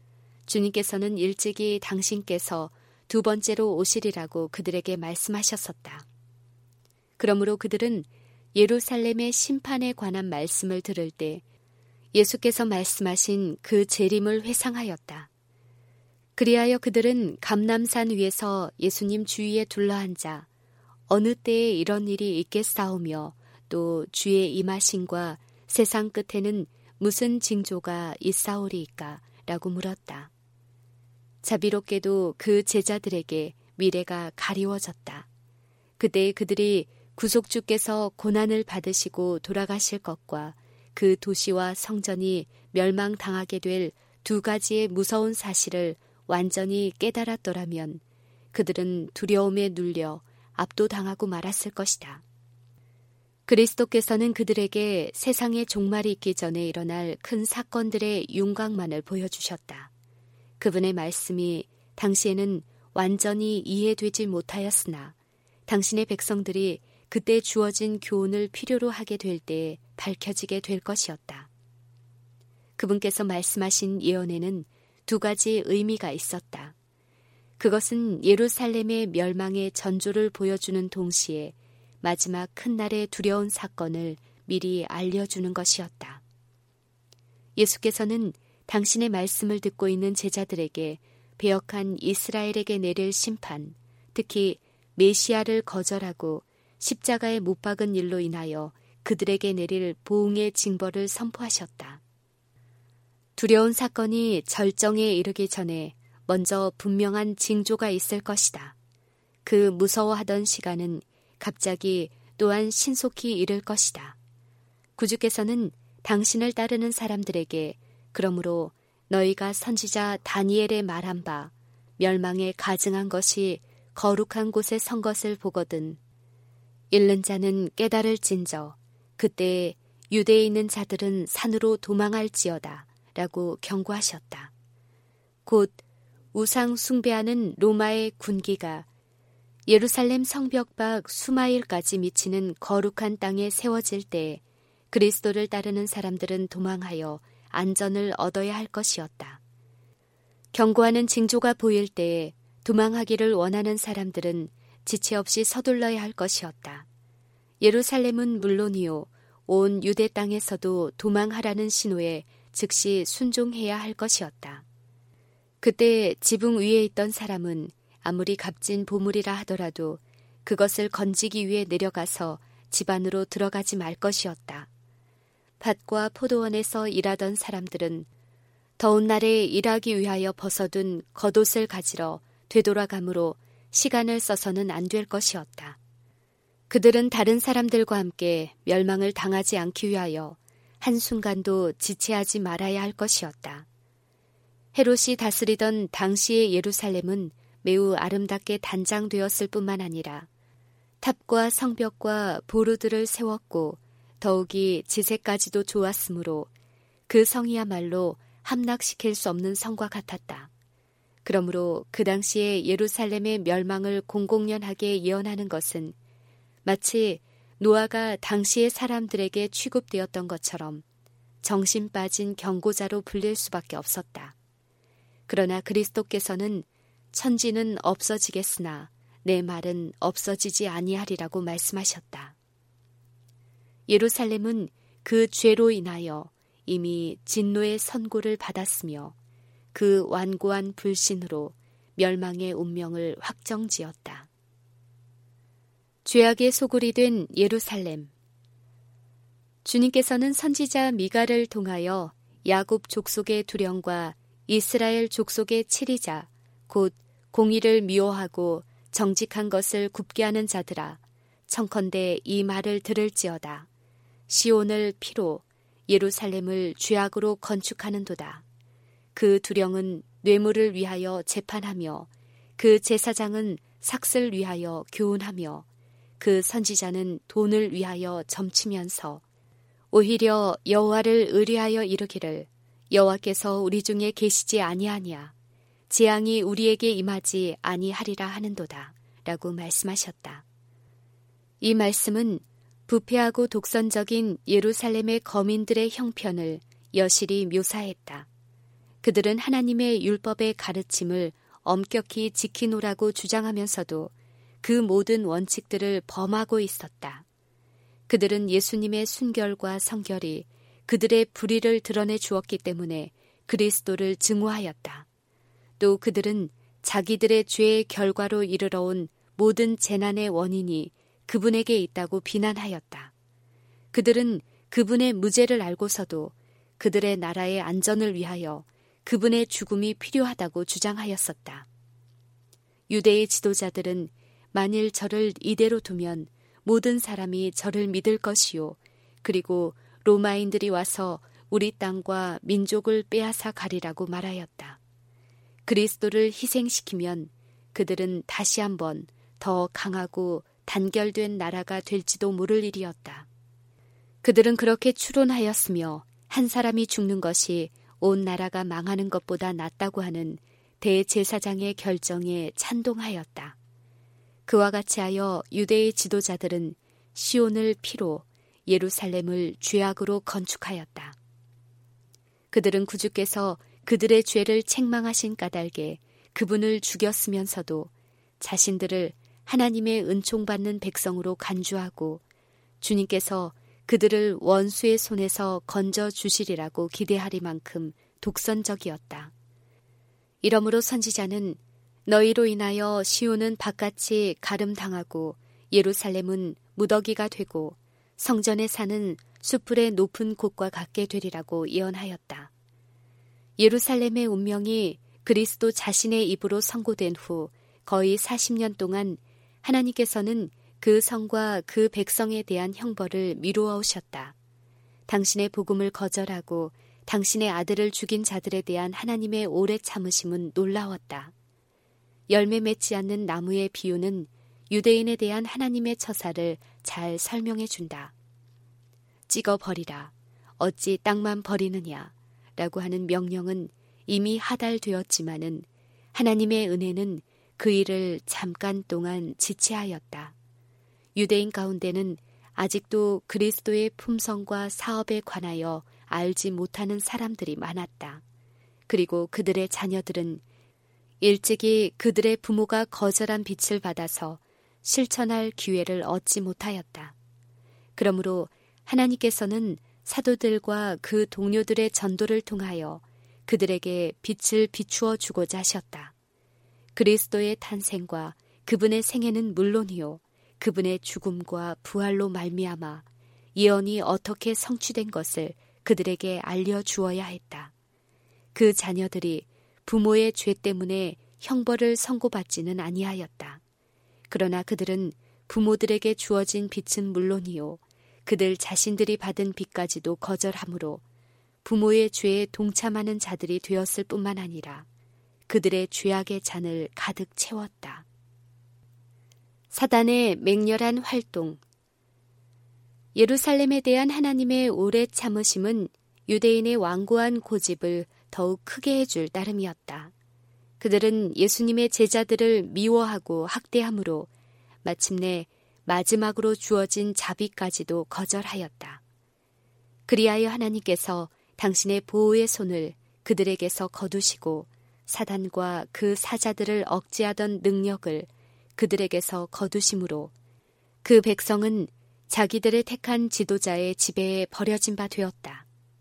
주님께서는 일찍이 당신께서 두 번째로 오시리라고 그들에게 말씀하셨었다. 그러므로 그들은 예루살렘의 심판에 관한 말씀을 들을 때 예수께서 말씀하신 그 재림을 회상하였다. 그리하여 그들은 감람산 위에서 예수님 주위에 둘러앉아 어느 때에 이런 일이 있겠사오며 또 주의 임하심과 세상 끝에는 무슨 징조가 있사오리이까 라고 물었다. 자비롭게도 그 제자들에게 미래가 가리워졌다. 그때 그들이 구속주께서 고난을 받으시고 돌아가실 것과 그 도시와 성전이 멸망당하게 될 두 가지의 무서운 사실을 완전히 깨달았더라면 그들은 두려움에 눌려 압도당하고 말았을 것이다. 그리스도께서는 그들에게 세상의 종말이 있기 전에 일어날 큰 사건들의 윤곽만을 보여주셨다. 그분의 말씀이 당시에는 완전히 이해되지 못하였으나 당신의 백성들이 그때 주어진 교훈을 필요로 하게 될 때에 밝혀지게 될 것이었다. 그분께서 말씀하신 예언에는 두 가지 의미가 있었다. 그것은 예루살렘의 멸망의 전조를 보여주는 동시에 마지막 큰 날의 두려운 사건을 미리 알려주는 것이었다. 예수께서는 당신의 말씀을 듣고 있는 제자들에게 배역한 이스라엘에게 내릴 심판, 특히 메시아를 거절하고 십자가에 못 박은 일로 인하여 그들에게 내릴 보응의 징벌을 선포하셨다. 두려운 사건이 절정에 이르기 전에 먼저 분명한 징조가 있을 것이다. 그 무서워하던 시간은 갑자기 또한 신속히 이를 것이다. 구주께서는 당신을 따르는 사람들에게 그러므로 너희가 선지자 다니엘의 말한 바 멸망에 가증한 것이 거룩한 곳에 선 것을 보거든 잃는 자는 깨달을진저 그때 유대에 있는 자들은 산으로 도망할지어다 라고 경고하셨다. 곧 우상 숭배하는 로마의 군기가 예루살렘 성벽 밖 수마일까지 미치는 거룩한 땅에 세워질 때 그리스도를 따르는 사람들은 도망하여 안전을 얻어야 할 것이었다. 경고하는 징조가 보일 때에 도망하기를 원하는 사람들은 지체 없이 서둘러야 할 것이었다. 예루살렘은 물론이요 온 유대 땅에서도 도망하라는 신호에 즉시 순종해야 할 것이었다. 그때 지붕 위에 있던 사람은 아무리 값진 보물이라 하더라도 그것을 건지기 위해 내려가서 집 안으로 들어가지 말 것이었다. 밭과 포도원에서 일하던 사람들은 더운 날에 일하기 위하여 벗어둔 겉옷을 가지러 되돌아가므로 시간을 써서는 안 될 것이었다. 그들은 다른 사람들과 함께 멸망을 당하지 않기 위하여 한순간도 지체하지 말아야 할 것이었다. 헤롯이 다스리던 당시의 예루살렘은 매우 아름답게 단장되었을 뿐만 아니라 탑과 성벽과 보루들을 세웠고 더욱이 지세까지도 좋았으므로 그 성이야말로 함락시킬 수 없는 성과 같았다. 그러므로 그 당시에 예루살렘의 멸망을 공공연하게 예언하는 것은 마치 노아가 당시의 사람들에게 취급되었던 것처럼 정신 빠진 경고자로 불릴 수밖에 없었다. 그러나 그리스도께서는 천지는 없어지겠으나 내 말은 없어지지 아니하리라고 말씀하셨다. 예루살렘은 그 죄로 인하여 이미 진노의 선고를 받았으며 그 완고한 불신으로 멸망의 운명을 확정지었다. 죄악의 소굴이 된 예루살렘. 주님께서는 선지자 미가를 통하여 야곱 족속의 두령과 이스라엘 족속의 치리자 곧 공의를 미워하고 정직한 것을 굽게 하는 자들아 청컨대 이 말을 들을지어다. 시온을 피로 예루살렘을 죄악으로 건축하는도다. 그 두령은 뇌물을 위하여 재판하며 그 제사장은 삭슬 위하여 교훈하며 그 선지자는 돈을 위하여 점치면서 오히려 여호와를 의뢰하여 이르기를 여호와께서 우리 중에 계시지 아니하냐 재앙이 우리에게 임하지 아니하리라 하는도다 라고 말씀하셨다. 이 말씀은 부패하고 독선적인 예루살렘의 거민들의 형편을 여실히 묘사했다. 그들은 하나님의 율법의 가르침을 엄격히 지키노라고 주장하면서도 그 모든 원칙들을 범하고 있었다. 그들은 예수님의 순결과 성결이 그들의 불의를 드러내 주었기 때문에 그리스도를 증오하였다. 또 그들은 자기들의 죄의 결과로 이르러온 모든 재난의 원인이 그분에게 있다고 비난하였다. 그들은 그분의 무죄를 알고서도 그들의 나라의 안전을 위하여 그분의 죽음이 필요하다고 주장하였었다. 유대의 지도자들은 만일 저를 이대로 두면 모든 사람이 저를 믿을 것이요. 그리고 로마인들이 와서 우리 땅과 민족을 빼앗아 가리라고 말하였다. 그리스도를 희생시키면 그들은 다시 한번 더 강하고 단결된 나라가 될지도 모를 일이었다. 그들은 그렇게 추론하였으며 한 사람이 죽는 것이 온 나라가 망하는 것보다 낫다고 하는 대제사장의 결정에 찬동하였다. 그와 같이 하여 유대의 지도자들은 시온을 피로 예루살렘을 죄악으로 건축하였다. 그들은 구주께서 그들의 죄를 책망하신 까닭에 그분을 죽였으면서도 자신들을 하나님의 은총받는 백성으로 간주하고 주님께서 그들을 원수의 손에서 건져 주시리라고 기대하리만큼 독선적이었다. 이러므로 선지자는 너희로 인하여 시온은 바깥이 가름당하고 예루살렘은 무더기가 되고 성전에 사는 수풀의 높은 곳과 같게 되리라고 예언하였다. 예루살렘의 운명이 그리스도 자신의 입으로 선고된 후 거의 40년 동안 하나님께서는 그 성과 그 백성에 대한 형벌을 미루어 오셨다. 당신의 복음을 거절하고 당신의 아들을 죽인 자들에 대한 하나님의 오래 참으심은 놀라웠다. 열매 맺지 않는 나무의 비유는 유대인에 대한 하나님의 처사를 잘 설명해 준다. 찍어 버리라. 어찌 땅만 버리느냐. 라고 하는 명령은 이미 하달되었지만은 하나님의 은혜는 그 일을 잠깐 동안 지체하였다. 유대인 가운데는 아직도 그리스도의 품성과 사업에 관하여 알지 못하는 사람들이 많았다. 그리고 그들의 자녀들은 일찍이 그들의 부모가 거절한 빛을 받아서 실천할 기회를 얻지 못하였다. 그러므로 하나님께서는 사도들과 그 동료들의 전도를 통하여 그들에게 빛을 비추어 주고자 하셨다. 그리스도의 탄생과 그분의 생애는 물론이요 그분의 죽음과 부활로 말미암아 예언이 어떻게 성취된 것을 그들에게 알려주어야 했다. 그 자녀들이 부모의 죄 때문에 형벌을 선고받지는 아니하였다. 그러나 그들은 부모들에게 주어진 빛은 물론이요 그들 자신들이 받은 빛까지도 거절하므로 부모의 죄에 동참하는 자들이 되었을 뿐만 아니라 그들의 죄악의 잔을 가득 채웠다. 사단의 맹렬한 활동. 예루살렘에 대한 하나님의 오래 참으심은 유대인의 완고한 고집을 더욱 크게 해줄 따름이었다. 그들은 예수님의 제자들을 미워하고 학대하므로 마침내 마지막으로 주어진 자비까지도 거절하였다. 그리하여 하나님께서 당신의 보호의 손을 그들에게서 거두시고 사단과 그 사자들을 억제하던 능력을 그들에게서 거두심으로 그 백성은 자기들의 택한 지도자의 지배에 버려진 바 되었다.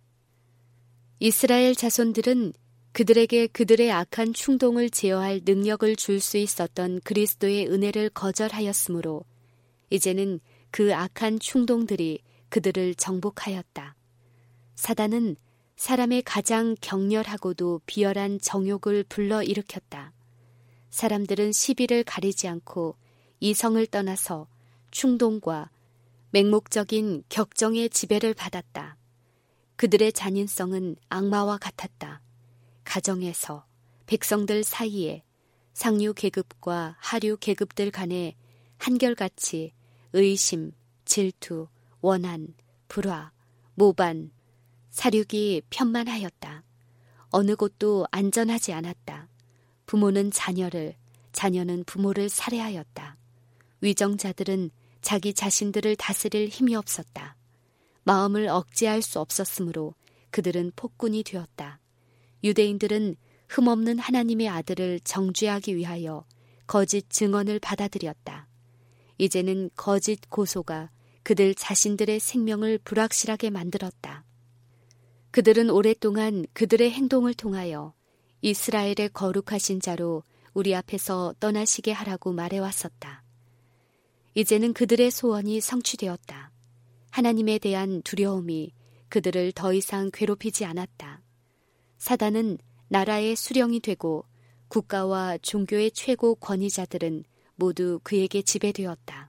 이스라엘 자손들은 그들에게 그들의 악한 충동을 제어할 능력을 줄 수 있었던 그리스도의 은혜를 거절하였으므로 이제는 그 악한 충동들이 그들을 정복하였다. 사단은 사람의 가장 격렬하고도 비열한 정욕을 불러일으켰다. 사람들은 시비를 가리지 않고 이성을 떠나서 충동과 맹목적인 격정의 지배를 받았다. 그들의 잔인성은 악마와 같았다. 가정에서, 백성들 사이에, 상류 계급과 하류 계급들 간에 한결같이 의심, 질투, 원한, 불화, 모반, 사륙이 편만하였다. 어느 곳도 안전하지 않았다. 부모는 자녀를, 자녀는 부모를 살해하였다. 위정자들은 자기 자신들을 다스릴 힘이 없었다. 마음을 억제할 수 없었으므로 그들은 폭군이 되었다. 유대인들은 흠없는 하나님의 아들을 정죄하기 위하여 거짓 증언을 받아들였다. 이제는 거짓 고소가 그들 자신들의 생명을 불확실하게 만들었다. 그들은 오랫동안 그들의 행동을 통하여 이스라엘의 거룩하신 자로 우리 앞에서 떠나시게 하라고 말해왔었다. 이제는 그들의 소원이 성취되었다. 하나님에 대한 두려움이 그들을 더 이상 괴롭히지 않았다. 사단은 나라의 수령이 되고 국가와 종교의 최고 권위자들은 모두 그에게 지배되었다.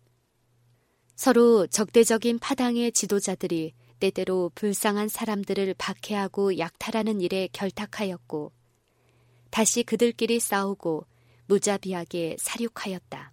서로 적대적인 파당의 지도자들이 때때로 불쌍한 사람들을 박해하고 약탈하는 일에 결탁하였고 다시 그들끼리 싸우고 무자비하게 살육하였다.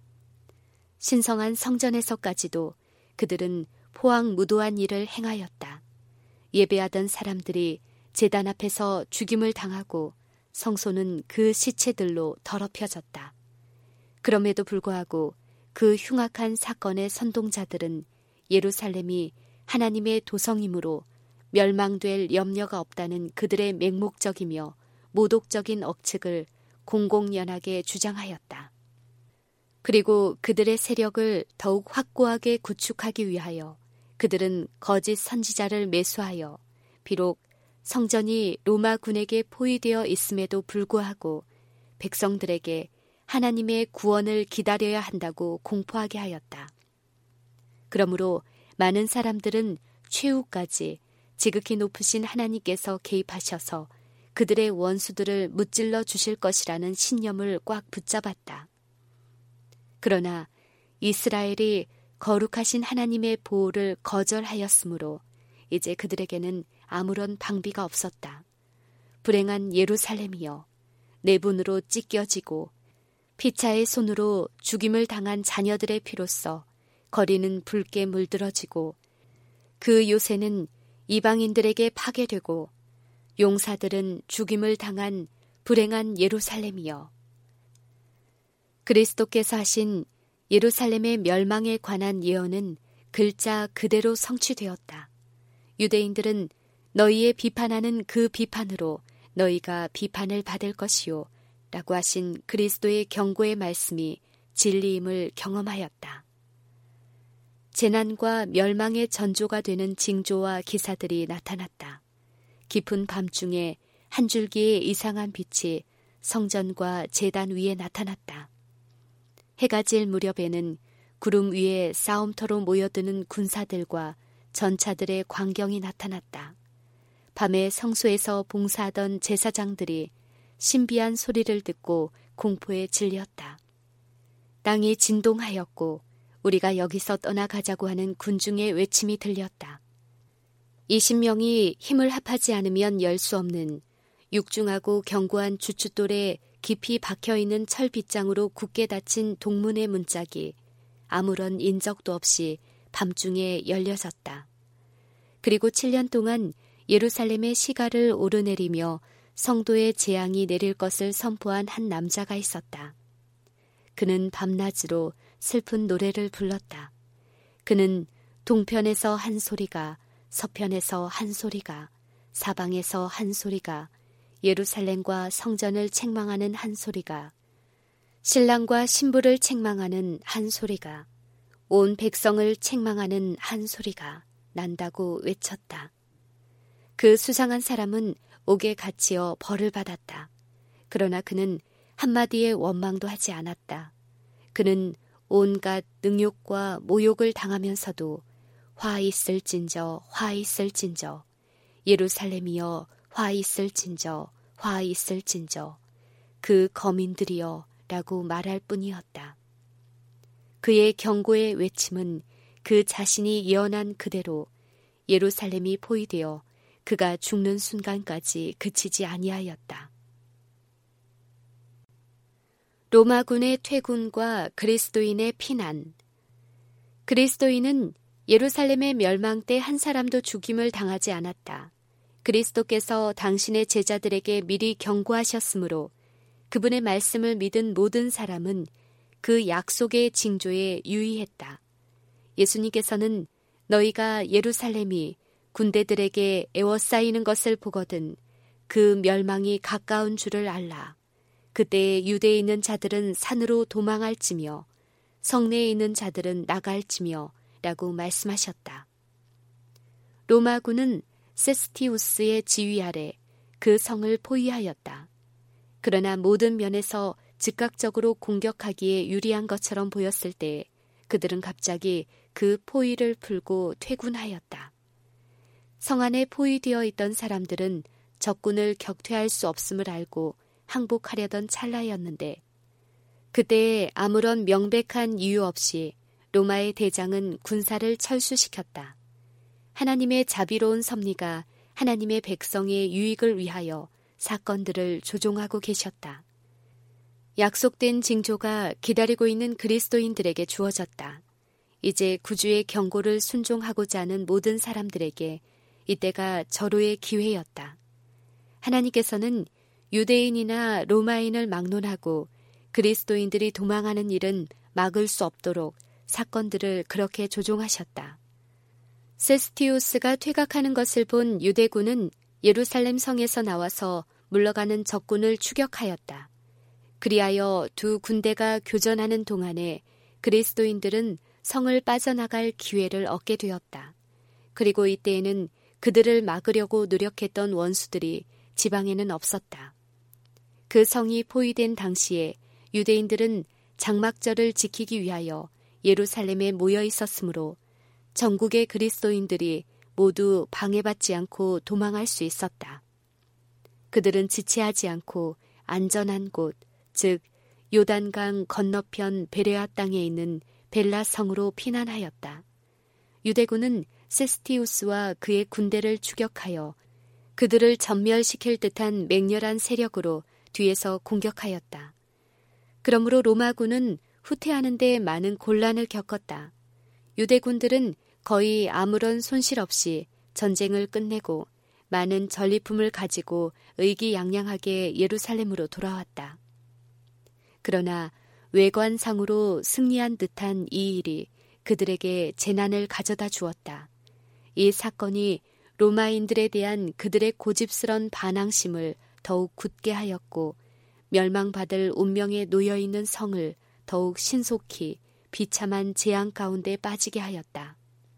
신성한 성전에서까지도 그들은 포악무도한 일을 행하였다. 예배하던 사람들이 제단 앞에서 죽임을 당하고 성소는 그 시체들로 더럽혀졌다. 그럼에도 불구하고 그 흉악한 사건의 선동자들은 예루살렘이 하나님의 도성이므로 멸망될 염려가 없다는 그들의 맹목적이며 모독적인 억측을 공공연하게 주장하였다. 그리고 그들의 세력을 더욱 확고하게 구축하기 위하여 그들은 거짓 선지자를 매수하여 비록 성전이 로마군에게 포위되어 있음에도 불구하고 백성들에게 하나님의 구원을 기다려야 한다고 공포하게 하였다. 그러므로 많은 사람들은 최후까지 지극히 높으신 하나님께서 개입하셔서 그들의 원수들을 무찔러 주실 것이라는 신념을 꽉 붙잡았다. 그러나 이스라엘이 거룩하신 하나님의 보호를 거절하였으므로 이제 그들에게는 아무런 방비가 없었다. 불행한 예루살렘이여, 내분으로 찢겨지고 피차의 손으로 죽임을 당한 자녀들의 피로써 거리는 붉게 물들어지고 그 요새는 이방인들에게 파괴되고 용사들은 죽임을 당한 불행한 예루살렘이여. 그리스도께서 하신 예루살렘의 멸망에 관한 예언은 글자 그대로 성취되었다. 유대인들은 너희의 비판하는 그 비판으로 너희가 비판을 받을 것이요 라고 하신 그리스도의 경고의 말씀이 진리임을 경험하였다. 재난과 멸망의 전조가 되는 징조와 기사들이 나타났다. 깊은 밤중에 한 줄기의 이상한 빛이 성전과 제단 위에 나타났다. 해가 질 무렵에는 구름 위에 싸움터로 모여드는 군사들과 전차들의 광경이 나타났다. 밤에 성소에서 봉사하던 제사장들이 신비한 소리를 듣고 공포에 질렸다. 땅이 진동하였고 우리가 여기서 떠나가자고 하는 군중의 외침이 들렸다. 20명이 힘을 합하지 않으면 열 수 없는 육중하고 견고한 주춧돌에 깊이 박혀있는 철빗장으로 굳게 닫힌 동문의 문짝이 아무런 인적도 없이 밤중에 열려졌다. 그리고 7년 동안 예루살렘의 시가를 오르내리며 성도의 재앙이 내릴 것을 선포한 한 남자가 있었다. 그는 밤낮으로 슬픈 노래를 불렀다. 그는 동편에서 한 소리가, 서편에서 한 소리가, 사방에서 한 소리가, 예루살렘과 성전을 책망하는 한 소리가, 신랑과 신부를 책망하는 한 소리가, 온 백성을 책망하는 한 소리가 난다고 외쳤다. 그 수상한 사람은 옥에 갇히어 벌을 받았다. 그러나 그는 한마디의 원망도 하지 않았다. 그는 온갖 능욕과 모욕을 당하면서도 화 있을진저, 화 있을진저, 예루살렘이여 화 있을진저, 화 있을진저, 그 거민들이여 라고 말할 뿐이었다. 그의 경고의 외침은 그 자신이 예언한 그대로 예루살렘이 포위되어 그가 죽는 순간까지 그치지 아니하였다. 로마군의 퇴군과 그리스도인의 피난. 그리스도인은 예루살렘의 멸망 때 한 사람도 죽임을 당하지 않았다. 그리스도께서 당신의 제자들에게 미리 경고하셨으므로 그분의 말씀을 믿은 모든 사람은 그 약속의 징조에 유의했다. 예수님께서는 너희가 예루살렘이 군대들에게 에워싸이는 것을 보거든 그 멸망이 가까운 줄을 알라. 그때에 유대에 있는 자들은 산으로 도망할지며 성내에 있는 자들은 나갈지며 라고 말씀하셨다. 로마군은 세스티우스의 지휘 아래 그 성을 포위하였다. 그러나 모든 면에서 즉각적으로 공격하기에 유리한 것처럼 보였을 때 그들은 갑자기 그 포위를 풀고 퇴군하였다. 성 안에 포위되어 있던 사람들은 적군을 격퇴할 수 없음을 알고 항복하려던 찰나였는데 그때에 아무런 명백한 이유 없이 로마의 대장은 군사를 철수시켰다. 하나님의 자비로운 섭리가 하나님의 백성의 유익을 위하여 사건들을 조종하고 계셨다. 약속된 징조가 기다리고 있는 그리스도인들에게 주어졌다. 이제 구주의 경고를 순종하고자 하는 모든 사람들에게 이때가 절호의 기회였다. 하나님께서는 유대인이나 로마인을 막론하고 그리스도인들이 도망하는 일은 막을 수 없도록 사건들을 그렇게 조종하셨다. 세스티우스가 퇴각하는 것을 본 유대군은 예루살렘 성에서 나와서 물러가는 적군을 추격하였다. 그리하여 두 군대가 교전하는 동안에 그리스도인들은 성을 빠져나갈 기회를 얻게 되었다. 그리고 이때에는 그들을 막으려고 노력했던 원수들이 지방에는 없었다. 그 성이 포위된 당시에 유대인들은 장막절을 지키기 위하여 예루살렘에 모여 있었으므로 전국의 그리스도인들이 모두 방해받지 않고 도망할 수 있었다. 그들은 지체하지 않고 안전한 곳, 즉 요단강 건너편 베레아 땅에 있는 벨라 성으로 피난하였다. 유대군은 세스티우스와 그의 군대를 추격하여 그들을 전멸시킬 듯한 맹렬한 세력으로 뒤에서 공격하였다. 그러므로 로마군은 후퇴하는 데 많은 곤란을 겪었다. 유대군들은 거의 아무런 손실 없이 전쟁을 끝내고 많은 전리품을 가지고 의기양양하게 예루살렘으로 돌아왔다. 그러나 외관상으로 승리한 듯한 이 일이 그들에게 재난을 가져다 주었다. 이 사건이 로마인들에 대한 그들의 고집스런 반항심을 더욱 굳게 하였고 멸망받을 운명에 놓여있는 성을 더욱 신속히 비참한 재앙 가운데 빠지게 하였다.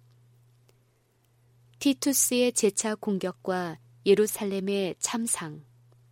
티투스의 재차 공격과 예루살렘의 참상.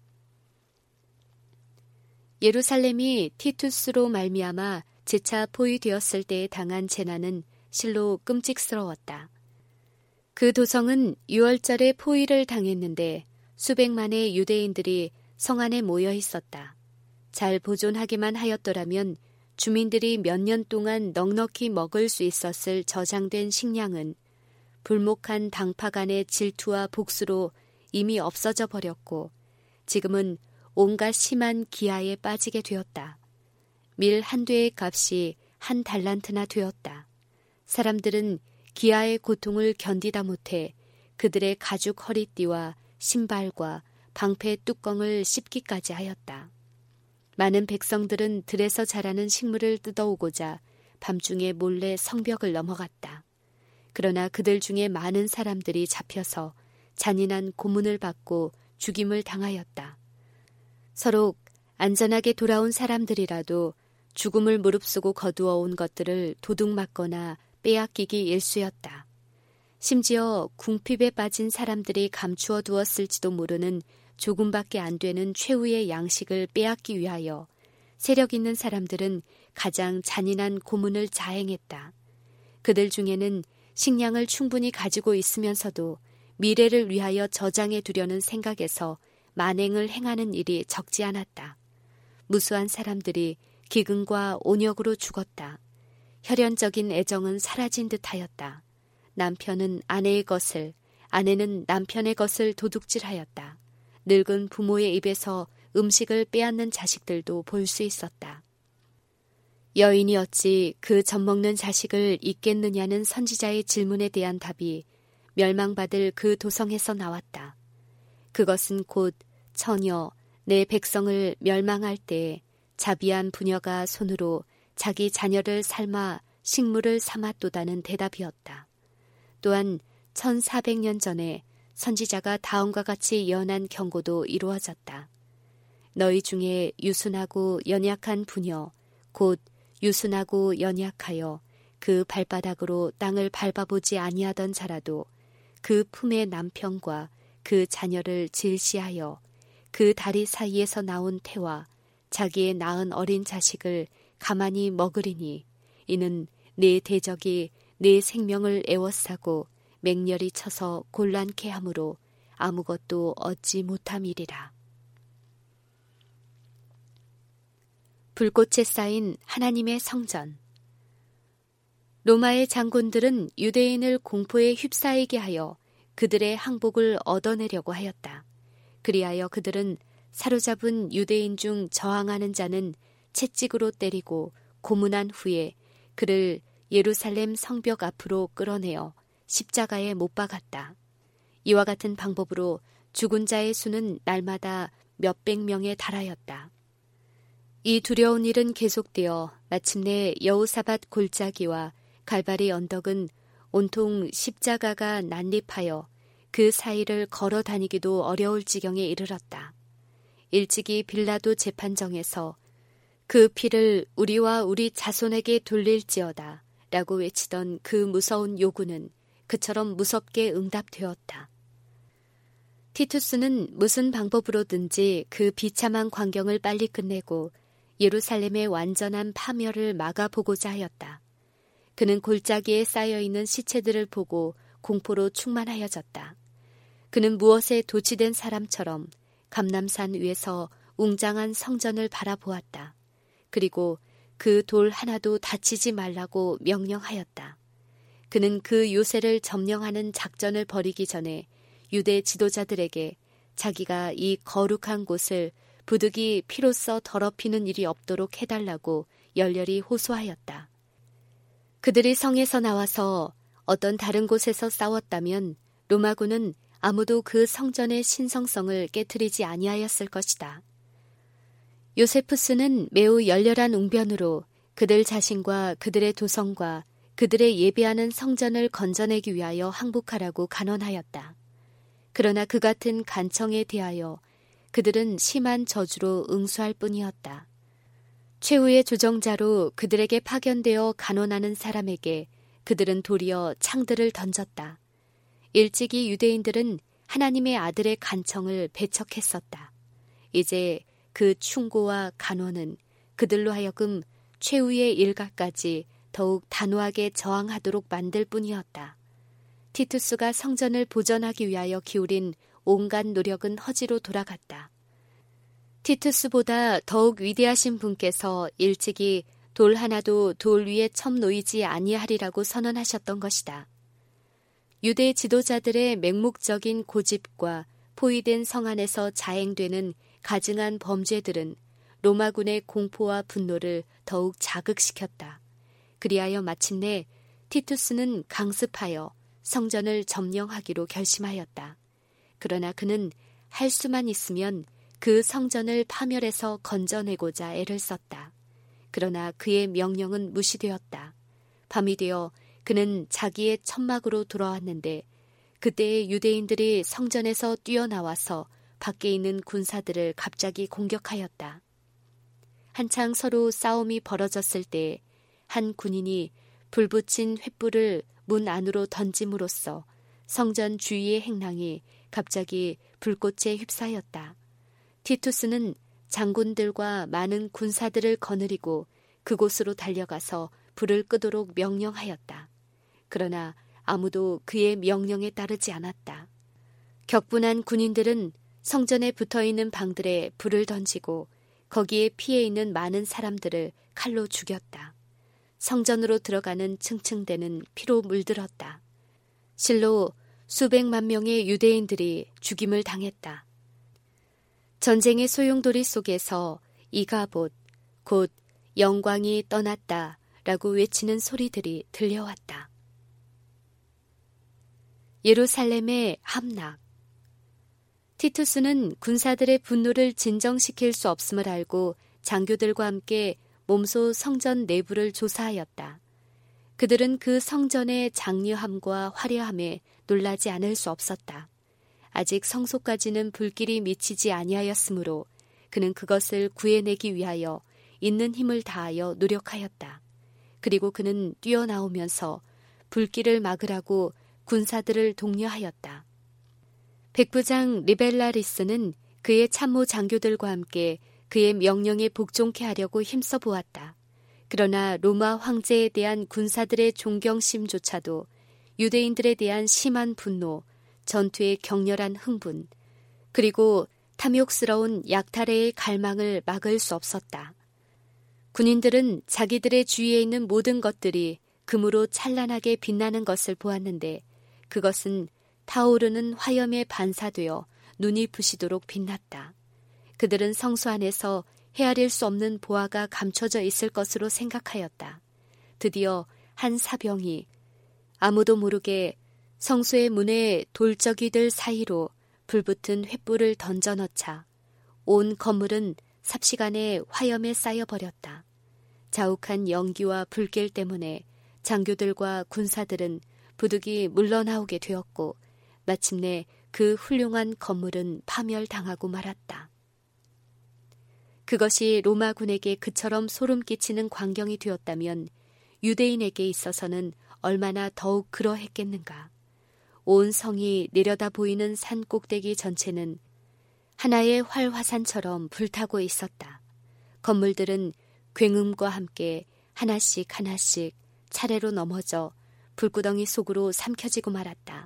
예루살렘이 티투스로 말미암아 재차 포위되었을 때에 당한 재난은 실로 끔찍스러웠다. 그 도성은 6월절에 포위를 당했는데 수백만의 유대인들이 성 안에 모여 있었다. 잘 보존하기만 하였더라면 주민들이 몇 년 동안 넉넉히 먹을 수 있었을 저장된 식량은 불목한 당파간의 질투와 복수로 이미 없어져 버렸고 지금은 온갖 심한 기아에 빠지게 되었다. 밀 한 대의 값이 한 달란트나 되었다. 사람들은 기아의 고통을 견디다 못해 그들의 가죽 허리띠와 신발과 방패 뚜껑을 씹기까지 하였다. 많은 백성들은 들에서 자라는 식물을 뜯어오고자 밤중에 몰래 성벽을 넘어갔다. 그러나 그들 중에 많은 사람들이 잡혀서 잔인한 고문을 받고 죽임을 당하였다. 서로 안전하게 돌아온 사람들이라도 죽음을 무릅쓰고 거두어 온 것들을 도둑맞거나 빼앗기기 일쑤였다. 심지어 궁핍에 빠진 사람들이 감추어 두었을지도 모르는 조금밖에 안 되는 최후의 양식을 빼앗기 위하여 세력 있는 사람들은 가장 잔인한 고문을 자행했다. 그들 중에는 식량을 충분히 가지고 있으면서도 미래를 위하여 저장해 두려는 생각에서 만행을 행하는 일이 적지 않았다. 무수한 사람들이 기근과 온역으로 죽었다. 혈연적인 애정은 사라진 듯하였다. 남편은 아내의 것을, 아내는 남편의 것을 도둑질하였다. 늙은 부모의 입에서 음식을 빼앗는 자식들도 볼 수 있었다. 여인이 어찌 그 젖먹는 자식을 잊겠느냐는 선지자의 질문에 대한 답이 멸망받을 그 도성에서 나왔다. 그것은 곧 처녀 내 백성을 멸망할 때 자비한 부녀가 손으로 자기 자녀를 삶아 식물을 삼았도다는 대답이었다. 또한 1400년 전에 선지자가 다음과 같이 예언한 경고도 이루어졌다. 너희 중에 유순하고 연약한 부녀 곧 유순하고 연약하여 그 발바닥으로 땅을 밟아보지 아니하던 자라도 그 품의 남편과 그 자녀를 질시하여 그 다리 사이에서 나온 태와 자기의 낳은 어린 자식을 가만히 먹으리니 이는 내 대적이 내 생명을 애워싸고 맹렬히 쳐서 곤란케 함으로 아무것도 얻지 못함이리라. 불꽃에 쌓인 하나님의 성전. 로마의 장군들은 유대인을 공포에 휩싸이게 하여 그들의 항복을 얻어내려고 하였다. 그리하여 그들은 사로잡은 유대인 중 저항하는 자는 채찍으로 때리고 고문한 후에 그를 예루살렘 성벽 앞으로 끌어내어 십자가에 못 박았다. 이와 같은 방법으로 죽은 자의 수는 날마다 몇백 명에 달하였다. 이 두려운 일은 계속되어 마침내 여호사밧 골짜기와 갈바리 언덕은 온통 십자가가 난립하여 그 사이를 걸어 다니기도 어려울 지경에 이르렀다. 일찍이 빌라도 재판정에서 그 피를 우리와 우리 자손에게 돌릴지어다 라고 외치던 그 무서운 요구는 그처럼 무섭게 응답되었다. 티투스는 무슨 방법으로든지 그 비참한 광경을 빨리 끝내고 예루살렘의 완전한 파멸을 막아보고자 하였다. 그는 골짜기에 쌓여있는 시체들을 보고 공포로 충만하여졌다. 그는 무엇에 도취된 사람처럼 감람산 위에서 웅장한 성전을 바라보았다. 그리고 그 돌 하나도 다치지 말라고 명령하였다. 그는 그 요새를 점령하는 작전을 벌이기 전에 유대 지도자들에게 자기가 이 거룩한 곳을 부득이 피로써 더럽히는 일이 없도록 해달라고 열렬히 호소하였다. 그들이 성에서 나와서 어떤 다른 곳에서 싸웠다면 로마군은 아무도 그 성전의 신성성을 깨트리지 아니하였을 것이다. 요세푸스는 매우 열렬한 웅변으로 그들 자신과 그들의 도성과 그들의 예배하는 성전을 건져내기 위하여 항복하라고 간언하였다. 그러나 그 같은 간청에 대하여 그들은 심한 저주로 응수할 뿐이었다. 최후의 조정자로 그들에게 파견되어 간언하는 사람에게 그들은 도리어 창들을 던졌다. 일찍이 유대인들은 하나님의 아들의 간청을 배척했었다. 이제 그 충고와 간언은 그들로 하여금 최후의 일각까지 더욱 단호하게 저항하도록 만들 뿐이었다. 티투스가 성전을 보전하기 위하여 기울인 온갖 노력은 허지로 돌아갔다. 티투스보다 더욱 위대하신 분께서 일찍이 돌 하나도 돌 위에 첨 놓이지 아니하리라고 선언하셨던 것이다. 유대 지도자들의 맹목적인 고집과 포위된 성 안에서 자행되는 가증한 범죄들은 로마군의 공포와 분노를 더욱 자극시켰다. 그리하여 마침내 티투스는 강습하여 성전을 점령하기로 결심하였다. 그러나 그는 할 수만 있으면 그 성전을 파멸해서 건져내고자 애를 썼다. 그러나 그의 명령은 무시되었다. 밤이 되어 그는 자기의 천막으로 돌아왔는데 그때의 유대인들이 성전에서 뛰어나와서 밖에 있는 군사들을 갑자기 공격하였다. 한창 서로 싸움이 벌어졌을 때 한 군인이 불붙인 횃불을 문 안으로 던짐으로써 성전 주위의 행랑이 갑자기 불꽃에 휩싸였다. 티투스는 장군들과 많은 군사들을 거느리고 그곳으로 달려가서 불을 끄도록 명령하였다. 그러나 아무도 그의 명령에 따르지 않았다. 격분한 군인들은 성전에 붙어있는 방들에 불을 던지고 거기에 피해 있는 많은 사람들을 칼로 죽였다. 성전으로 들어가는 층층대는 피로 물들었다. 실로 수백만 명의 유대인들이 죽임을 당했다. 전쟁의 소용돌이 속에서 이가봇, 곧 영광이 떠났다 라고 외치는 소리들이 들려왔다. 예루살렘의 함락. 티투스는 군사들의 분노를 진정시킬 수 없음을 알고 장교들과 함께 몸소 성전 내부를 조사하였다. 그들은 그 성전의 장려함과 화려함에 놀라지 않을 수 없었다. 아직 성소까지는 불길이 미치지 아니하였으므로 그는 그것을 구해내기 위하여 있는 힘을 다하여 노력하였다. 그리고 그는 뛰어나오면서 불길을 막으라고 군사들을 독려하였다. 백부장 리벨라리스는 그의 참모 장교들과 함께 그의 명령에 복종케 하려고 힘써 보았다. 그러나 로마 황제에 대한 군사들의 존경심조차도 유대인들에 대한 심한 분노, 전투의 격렬한 흥분, 그리고 탐욕스러운 약탈의 갈망을 막을 수 없었다. 군인들은 자기들의 주위에 있는 모든 것들이 금으로 찬란하게 빛나는 것을 보았는데 그것은 타오르는 화염에 반사되어 눈이 부시도록 빛났다. 그들은 성소 안에서 헤아릴 수 없는 보화가 감춰져 있을 것으로 생각하였다. 드디어 한 사병이 아무도 모르게 성소의 문에 돌적이들 사이로 불붙은 횃불을 던져넣자 온 건물은 삽시간에 화염에 쌓여버렸다. 자욱한 연기와 불길 때문에 장교들과 군사들은 부득이 물러나오게 되었고 마침내 그 훌륭한 건물은 파멸당하고 말았다. 그것이 로마군에게 그처럼 소름 끼치는 광경이 되었다면 유대인에게 있어서는 얼마나 더욱 그러했겠는가. 온 성이 내려다 보이는 산 꼭대기 전체는 하나의 활화산처럼 불타고 있었다. 건물들은 굉음과 함께 하나씩 하나씩 차례로 넘어져 불구덩이 속으로 삼켜지고 말았다.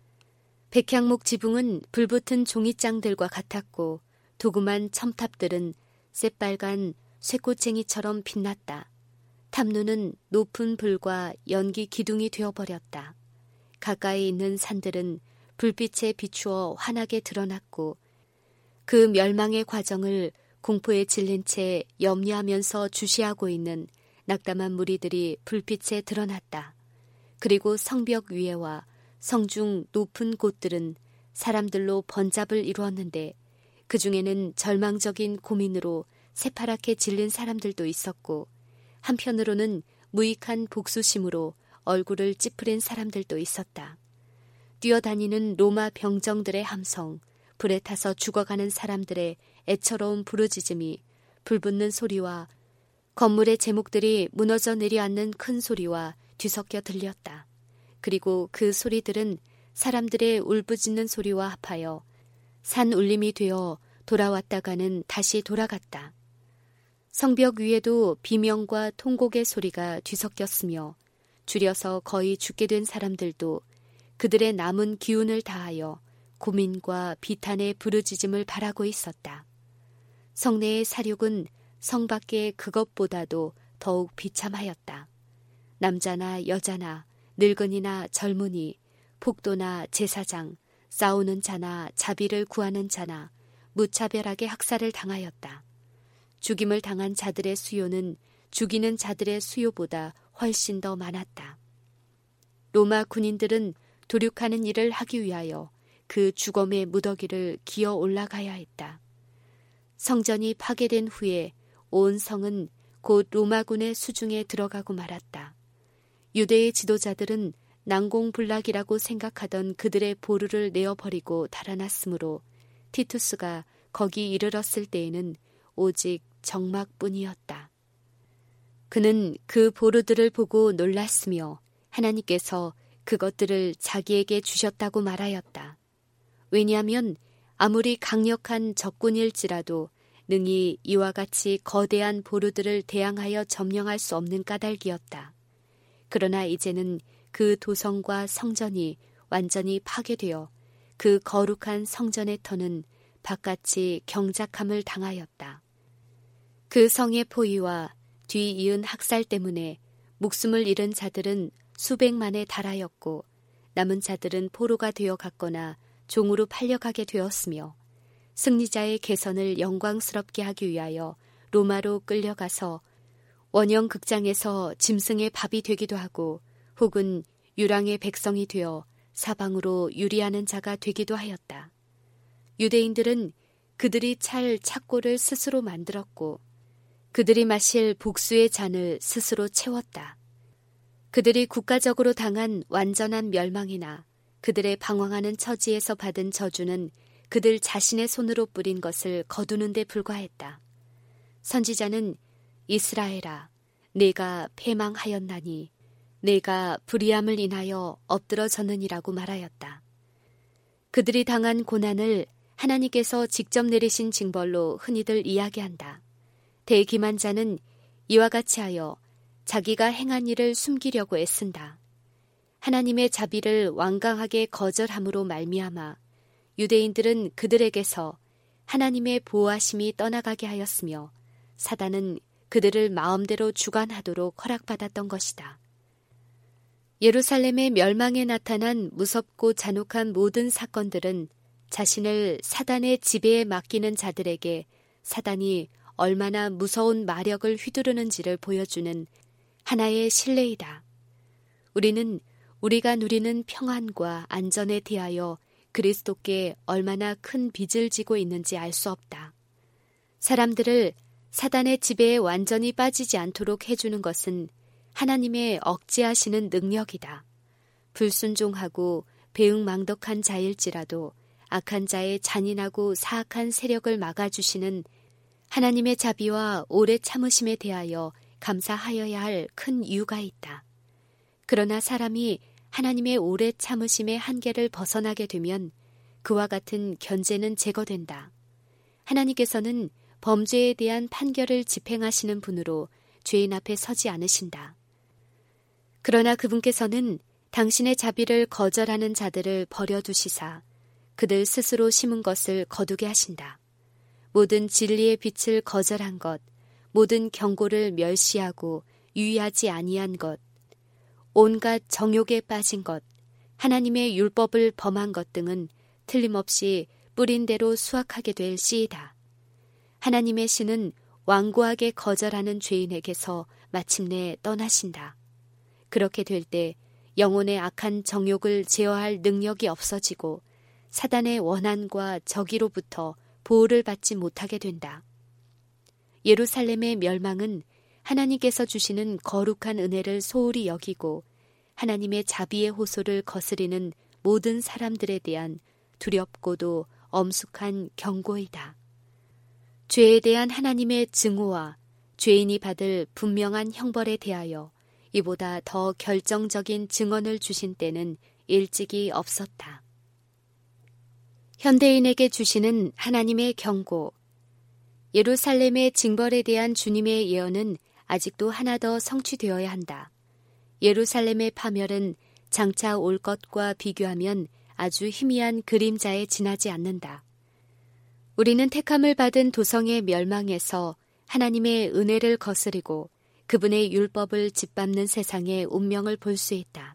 백향목 지붕은 불붙은 종잇장들과 같았고 도구만 첨탑들은 새빨간 쇠꽃쟁이처럼 빛났다. 탐루는 높은 불과 연기 기둥이 되어버렸다. 가까이 있는 산들은 불빛에 비추어 환하게 드러났고 그 멸망의 과정을 공포에 질린 채 염려하면서 주시하고 있는 낙담한 무리들이 불빛에 드러났다. 그리고 성벽 위에와 성중 높은 곳들은 사람들로 번잡을 이루었는데 그 중에는 절망적인 고민으로 새파랗게 질린 사람들도 있었고 한편으로는 무익한 복수심으로 얼굴을 찌푸린 사람들도 있었다. 뛰어다니는 로마 병정들의 함성, 불에 타서 죽어가는 사람들의 애처로운 부르짖음이 불붙는 소리와 건물의 제목들이 무너져 내려앉는 큰 소리와 뒤섞여 들렸다. 그리고 그 소리들은 사람들의 울부짖는 소리와 합하여 산 울림이 되어 돌아왔다가는 다시 돌아갔다. 성벽 위에도 비명과 통곡의 소리가 뒤섞였으며 줄여서 거의 죽게 된 사람들도 그들의 남은 기운을 다하여 고민과 비탄의 부르짖음을 바라고 있었다. 성내의 사륙은 성 밖의 그것보다도 더욱 비참하였다. 남자나 여자나 늙은이나 젊은이, 폭도나 제사장, 싸우는 자나 자비를 구하는 자나 무차별하게 학살을 당하였다. 죽임을 당한 자들의 수요는 죽이는 자들의 수요보다 훨씬 더 많았다. 로마 군인들은 도륙하는 일을 하기 위하여 그 죽음의 무더기를 기어 올라가야 했다. 성전이 파괴된 후에 온 성은 곧 로마군의 수중에 들어가고 말았다. 유대의 지도자들은 난공불락이라고 생각하던 그들의 보루를 내어버리고 달아났으므로 티투스가 거기 이르렀을 때에는 오직 적막뿐이었다. 그는 그 보루들을 보고 놀랐으며 하나님께서 그것들을 자기에게 주셨다고 말하였다. 왜냐하면 아무리 강력한 적군일지라도 능히 이와 같이 거대한 보루들을 대항하여 점령할 수 없는 까닭이었다. 그러나 이제는 그 도성과 성전이 완전히 파괴되어 그 거룩한 성전의 터는 바깥이 경작함을 당하였다. 그 성의 포위와 뒤이은 학살 때문에 목숨을 잃은 자들은 수백만에 달하였고 남은 자들은 포로가 되어 갔거나 종으로 팔려가게 되었으며 승리자의 개선을 영광스럽게 하기 위하여 로마로 끌려가서 원형 극장에서 짐승의 밥이 되기도 하고 혹은 유랑의 백성이 되어 사방으로 유리하는 자가 되기도 하였다. 유대인들은 그들이 찰 착고를 스스로 만들었고 그들이 마실 복수의 잔을 스스로 채웠다. 그들이 국가적으로 당한 완전한 멸망이나 그들의 방황하는 처지에서 받은 저주는 그들 자신의 손으로 뿌린 것을 거두는 데 불과했다. 선지자는 이스라엘아, 내가 패망하였나니 내가 불의함을 인하여 엎드러졌느니라고 말하였다. 그들이 당한 고난을 하나님께서 직접 내리신 징벌로 흔히들 이야기한다. 대기만자는 이와 같이 하여 자기가 행한 일을 숨기려고 애쓴다. 하나님의 자비를 완강하게 거절함으로 말미암아 유대인들은 그들에게서 하나님의 보호하심이 떠나가게 하였으며 사단은 그들을 마음대로 주관하도록 허락받았던 것이다. 예루살렘의 멸망에 나타난 무섭고 잔혹한 모든 사건들은 자신을 사단의 지배에 맡기는 자들에게 사단이 얼마나 무서운 마력을 휘두르는지를 보여주는 하나의 신뢰이다. 우리는 우리가 누리는 평안과 안전에 대하여 그리스도께 얼마나 큰 빚을 지고 있는지 알 수 없다. 사람들을 사단의 지배에 완전히 빠지지 않도록 해주는 것은 하나님의 억제하시는 능력이다. 불순종하고 배응망덕한 자일지라도 악한 자의 잔인하고 사악한 세력을 막아주시는 하나님의 자비와 오래 참으심에 대하여 감사하여야 할 큰 이유가 있다. 그러나 사람이 하나님의 오래 참으심의 한계를 벗어나게 되면 그와 같은 견제는 제거된다. 하나님께서는 범죄에 대한 판결을 집행하시는 분으로 죄인 앞에 서지 않으신다. 그러나 그분께서는 당신의 자비를 거절하는 자들을 버려두시사 그들 스스로 심은 것을 거두게 하신다. 모든 진리의 빛을 거절한 것, 모든 경고를 멸시하고 유의하지 아니한 것, 온갖 정욕에 빠진 것, 하나님의 율법을 범한 것 등은 틀림없이 뿌린 대로 수확하게 될 씨이다. 하나님의 씨는 완고하게 거절하는 죄인에게서 마침내 떠나신다. 그렇게 될 때 영혼의 악한 정욕을 제어할 능력이 없어지고 사단의 원한과 저기로부터 보호를 받지 못하게 된다. 예루살렘의 멸망은 하나님께서 주시는 거룩한 은혜를 소홀히 여기고 하나님의 자비의 호소를 거스리는 모든 사람들에 대한 두렵고도 엄숙한 경고이다. 죄에 대한 하나님의 증오와 죄인이 받을 분명한 형벌에 대하여 이보다 더 결정적인 증언을 주신 때는 일찍이 없었다. 현대인에게 주시는 하나님의 경고. 예루살렘의 징벌에 대한 주님의 예언은 아직도 하나 더 성취되어야 한다. 예루살렘의 파멸은 장차 올 것과 비교하면 아주 희미한 그림자에 지나지 않는다. 우리는 택함을 받은 도성의 멸망에서 하나님의 은혜를 거스리고 그분의 율법을 짓밟는 세상의 운명을 볼 수 있다.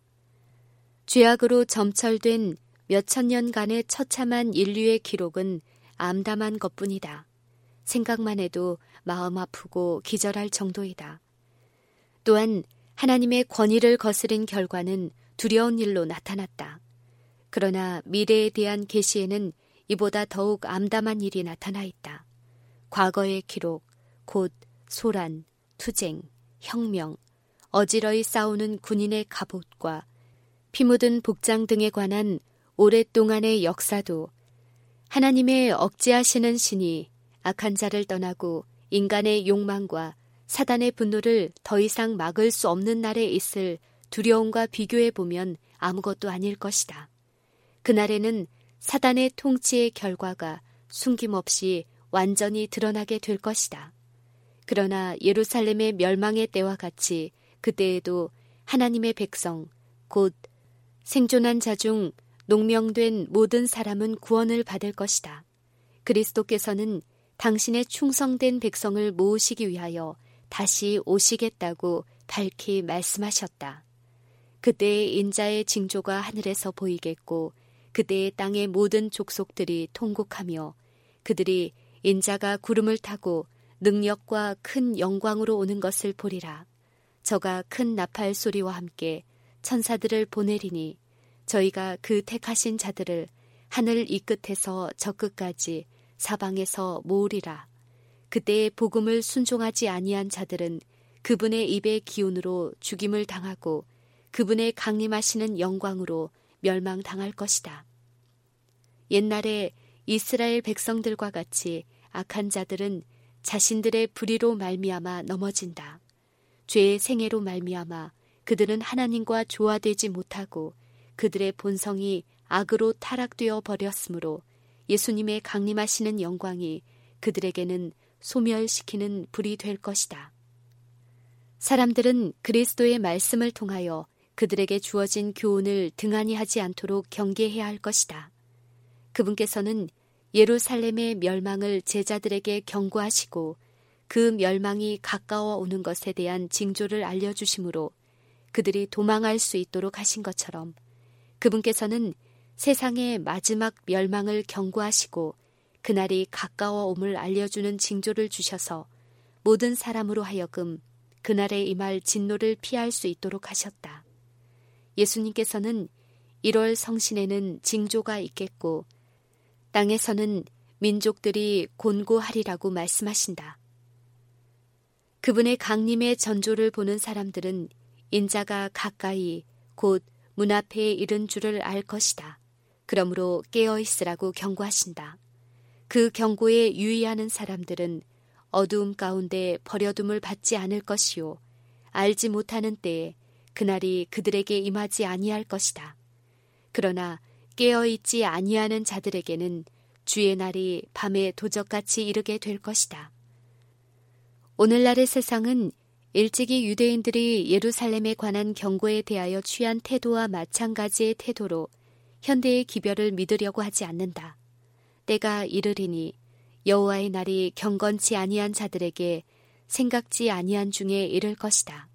죄악으로 점철된 몇천 년간의 처참한 인류의 기록은 암담한 것뿐이다. 생각만 해도 마음 아프고 기절할 정도이다. 또한 하나님의 권위를 거스린 결과는 두려운 일로 나타났다. 그러나 미래에 대한 계시에는 이보다 더욱 암담한 일이 나타나 있다. 과거의 기록, 곧 소란, 투쟁, 혁명, 어지러이 싸우는 군인의 갑옷과 피 묻은 복장 등에 관한 오랫동안의 역사도 하나님의 억제하시는 신이 악한 자를 떠나고 인간의 욕망과 사단의 분노를 더 이상 막을 수 없는 날에 있을 두려움과 비교해 보면 아무것도 아닐 것이다. 그날에는 사단의 통치의 결과가 숨김없이 완전히 드러나게 될 것이다. 그러나 예루살렘의 멸망의 때와 같이 그때에도 하나님의 백성, 곧 생존한 자 중 농명된 모든 사람은 구원을 받을 것이다. 그리스도께서는 당신의 충성된 백성을 모으시기 위하여 다시 오시겠다고 밝히 말씀하셨다. 그때의 인자의 징조가 하늘에서 보이겠고 그때의 땅의 모든 족속들이 통곡하며 그들이 인자가 구름을 타고 능력과 큰 영광으로 오는 것을 보리라. 저가 큰 나팔 소리와 함께 천사들을 보내리니 저희가 그 택하신 자들을 하늘 이 끝에서 저 끝까지 사방에서 모으리라. 그때의 복음을 순종하지 아니한 자들은 그분의 입의 기운으로 죽임을 당하고 그분의 강림하시는 영광으로 멸망당할 것이다. 옛날에 이스라엘 백성들과 같이 악한 자들은 자신들의 불의로 말미암아 넘어진다. 죄의 생애로 말미암아 그들은 하나님과 조화되지 못하고 그들의 본성이 악으로 타락되어 버렸으므로 예수님의 강림하시는 영광이 그들에게는 소멸시키는 불이 될 것이다. 사람들은 그리스도의 말씀을 통하여 그들에게 주어진 교훈을 등한히 하지 않도록 경계해야 할 것이다. 그분께서는 예루살렘의 멸망을 제자들에게 경고하시고 그 멸망이 가까워 오는 것에 대한 징조를 알려주심으로 그들이 도망할 수 있도록 하신 것처럼 그분께서는 세상의 마지막 멸망을 경고하시고 그날이 가까워 옴을 알려주는 징조를 주셔서 모든 사람으로 하여금 그날에 임할 진노를 피할 수 있도록 하셨다. 예수님께서는 1월 성신에는 징조가 있겠고 땅에서는 민족들이 곤고하리라고 말씀하신다. 그분의 강림의 전조를 보는 사람들은 인자가 가까이 곧 문 앞에 이른 줄을 알 것이다. 그러므로 깨어있으라고 경고하신다. 그 경고에 유의하는 사람들은 어두움 가운데 버려둠을 받지 않을 것이요 알지 못하는 때에 그날이 그들에게 임하지 아니할 것이다. 그러나 깨어있지 아니하는 자들에게는 주의 날이 밤에 도적같이 이르게 될 것이다. 오늘날의 세상은 일찍이 유대인들이 예루살렘에 관한 경고에 대하여 취한 태도와 마찬가지의 태도로 현대의 기별을 믿으려고 하지 않는다. 때가 이르리니 여호와의 날이 경건치 아니한 자들에게 생각지 아니한 중에 이를 것이다.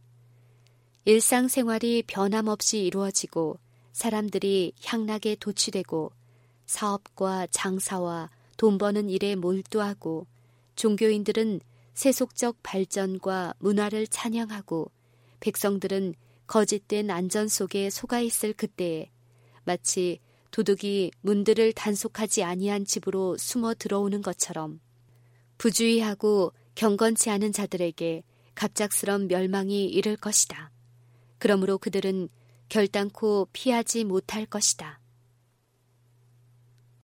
일상생활이 변함없이 이루어지고 사람들이 향락에 도취되고 사업과 장사와 돈 버는 일에 몰두하고 종교인들은 세속적 발전과 문화를 찬양하고 백성들은 거짓된 안전 속에 속아 있을 그때에 마치 도둑이 문들을 단속하지 아니한 집으로 숨어 들어오는 것처럼 부주의하고 경건치 않은 자들에게 갑작스런 멸망이 이를 것이다. 그러므로 그들은 결단코 피하지 못할 것이다.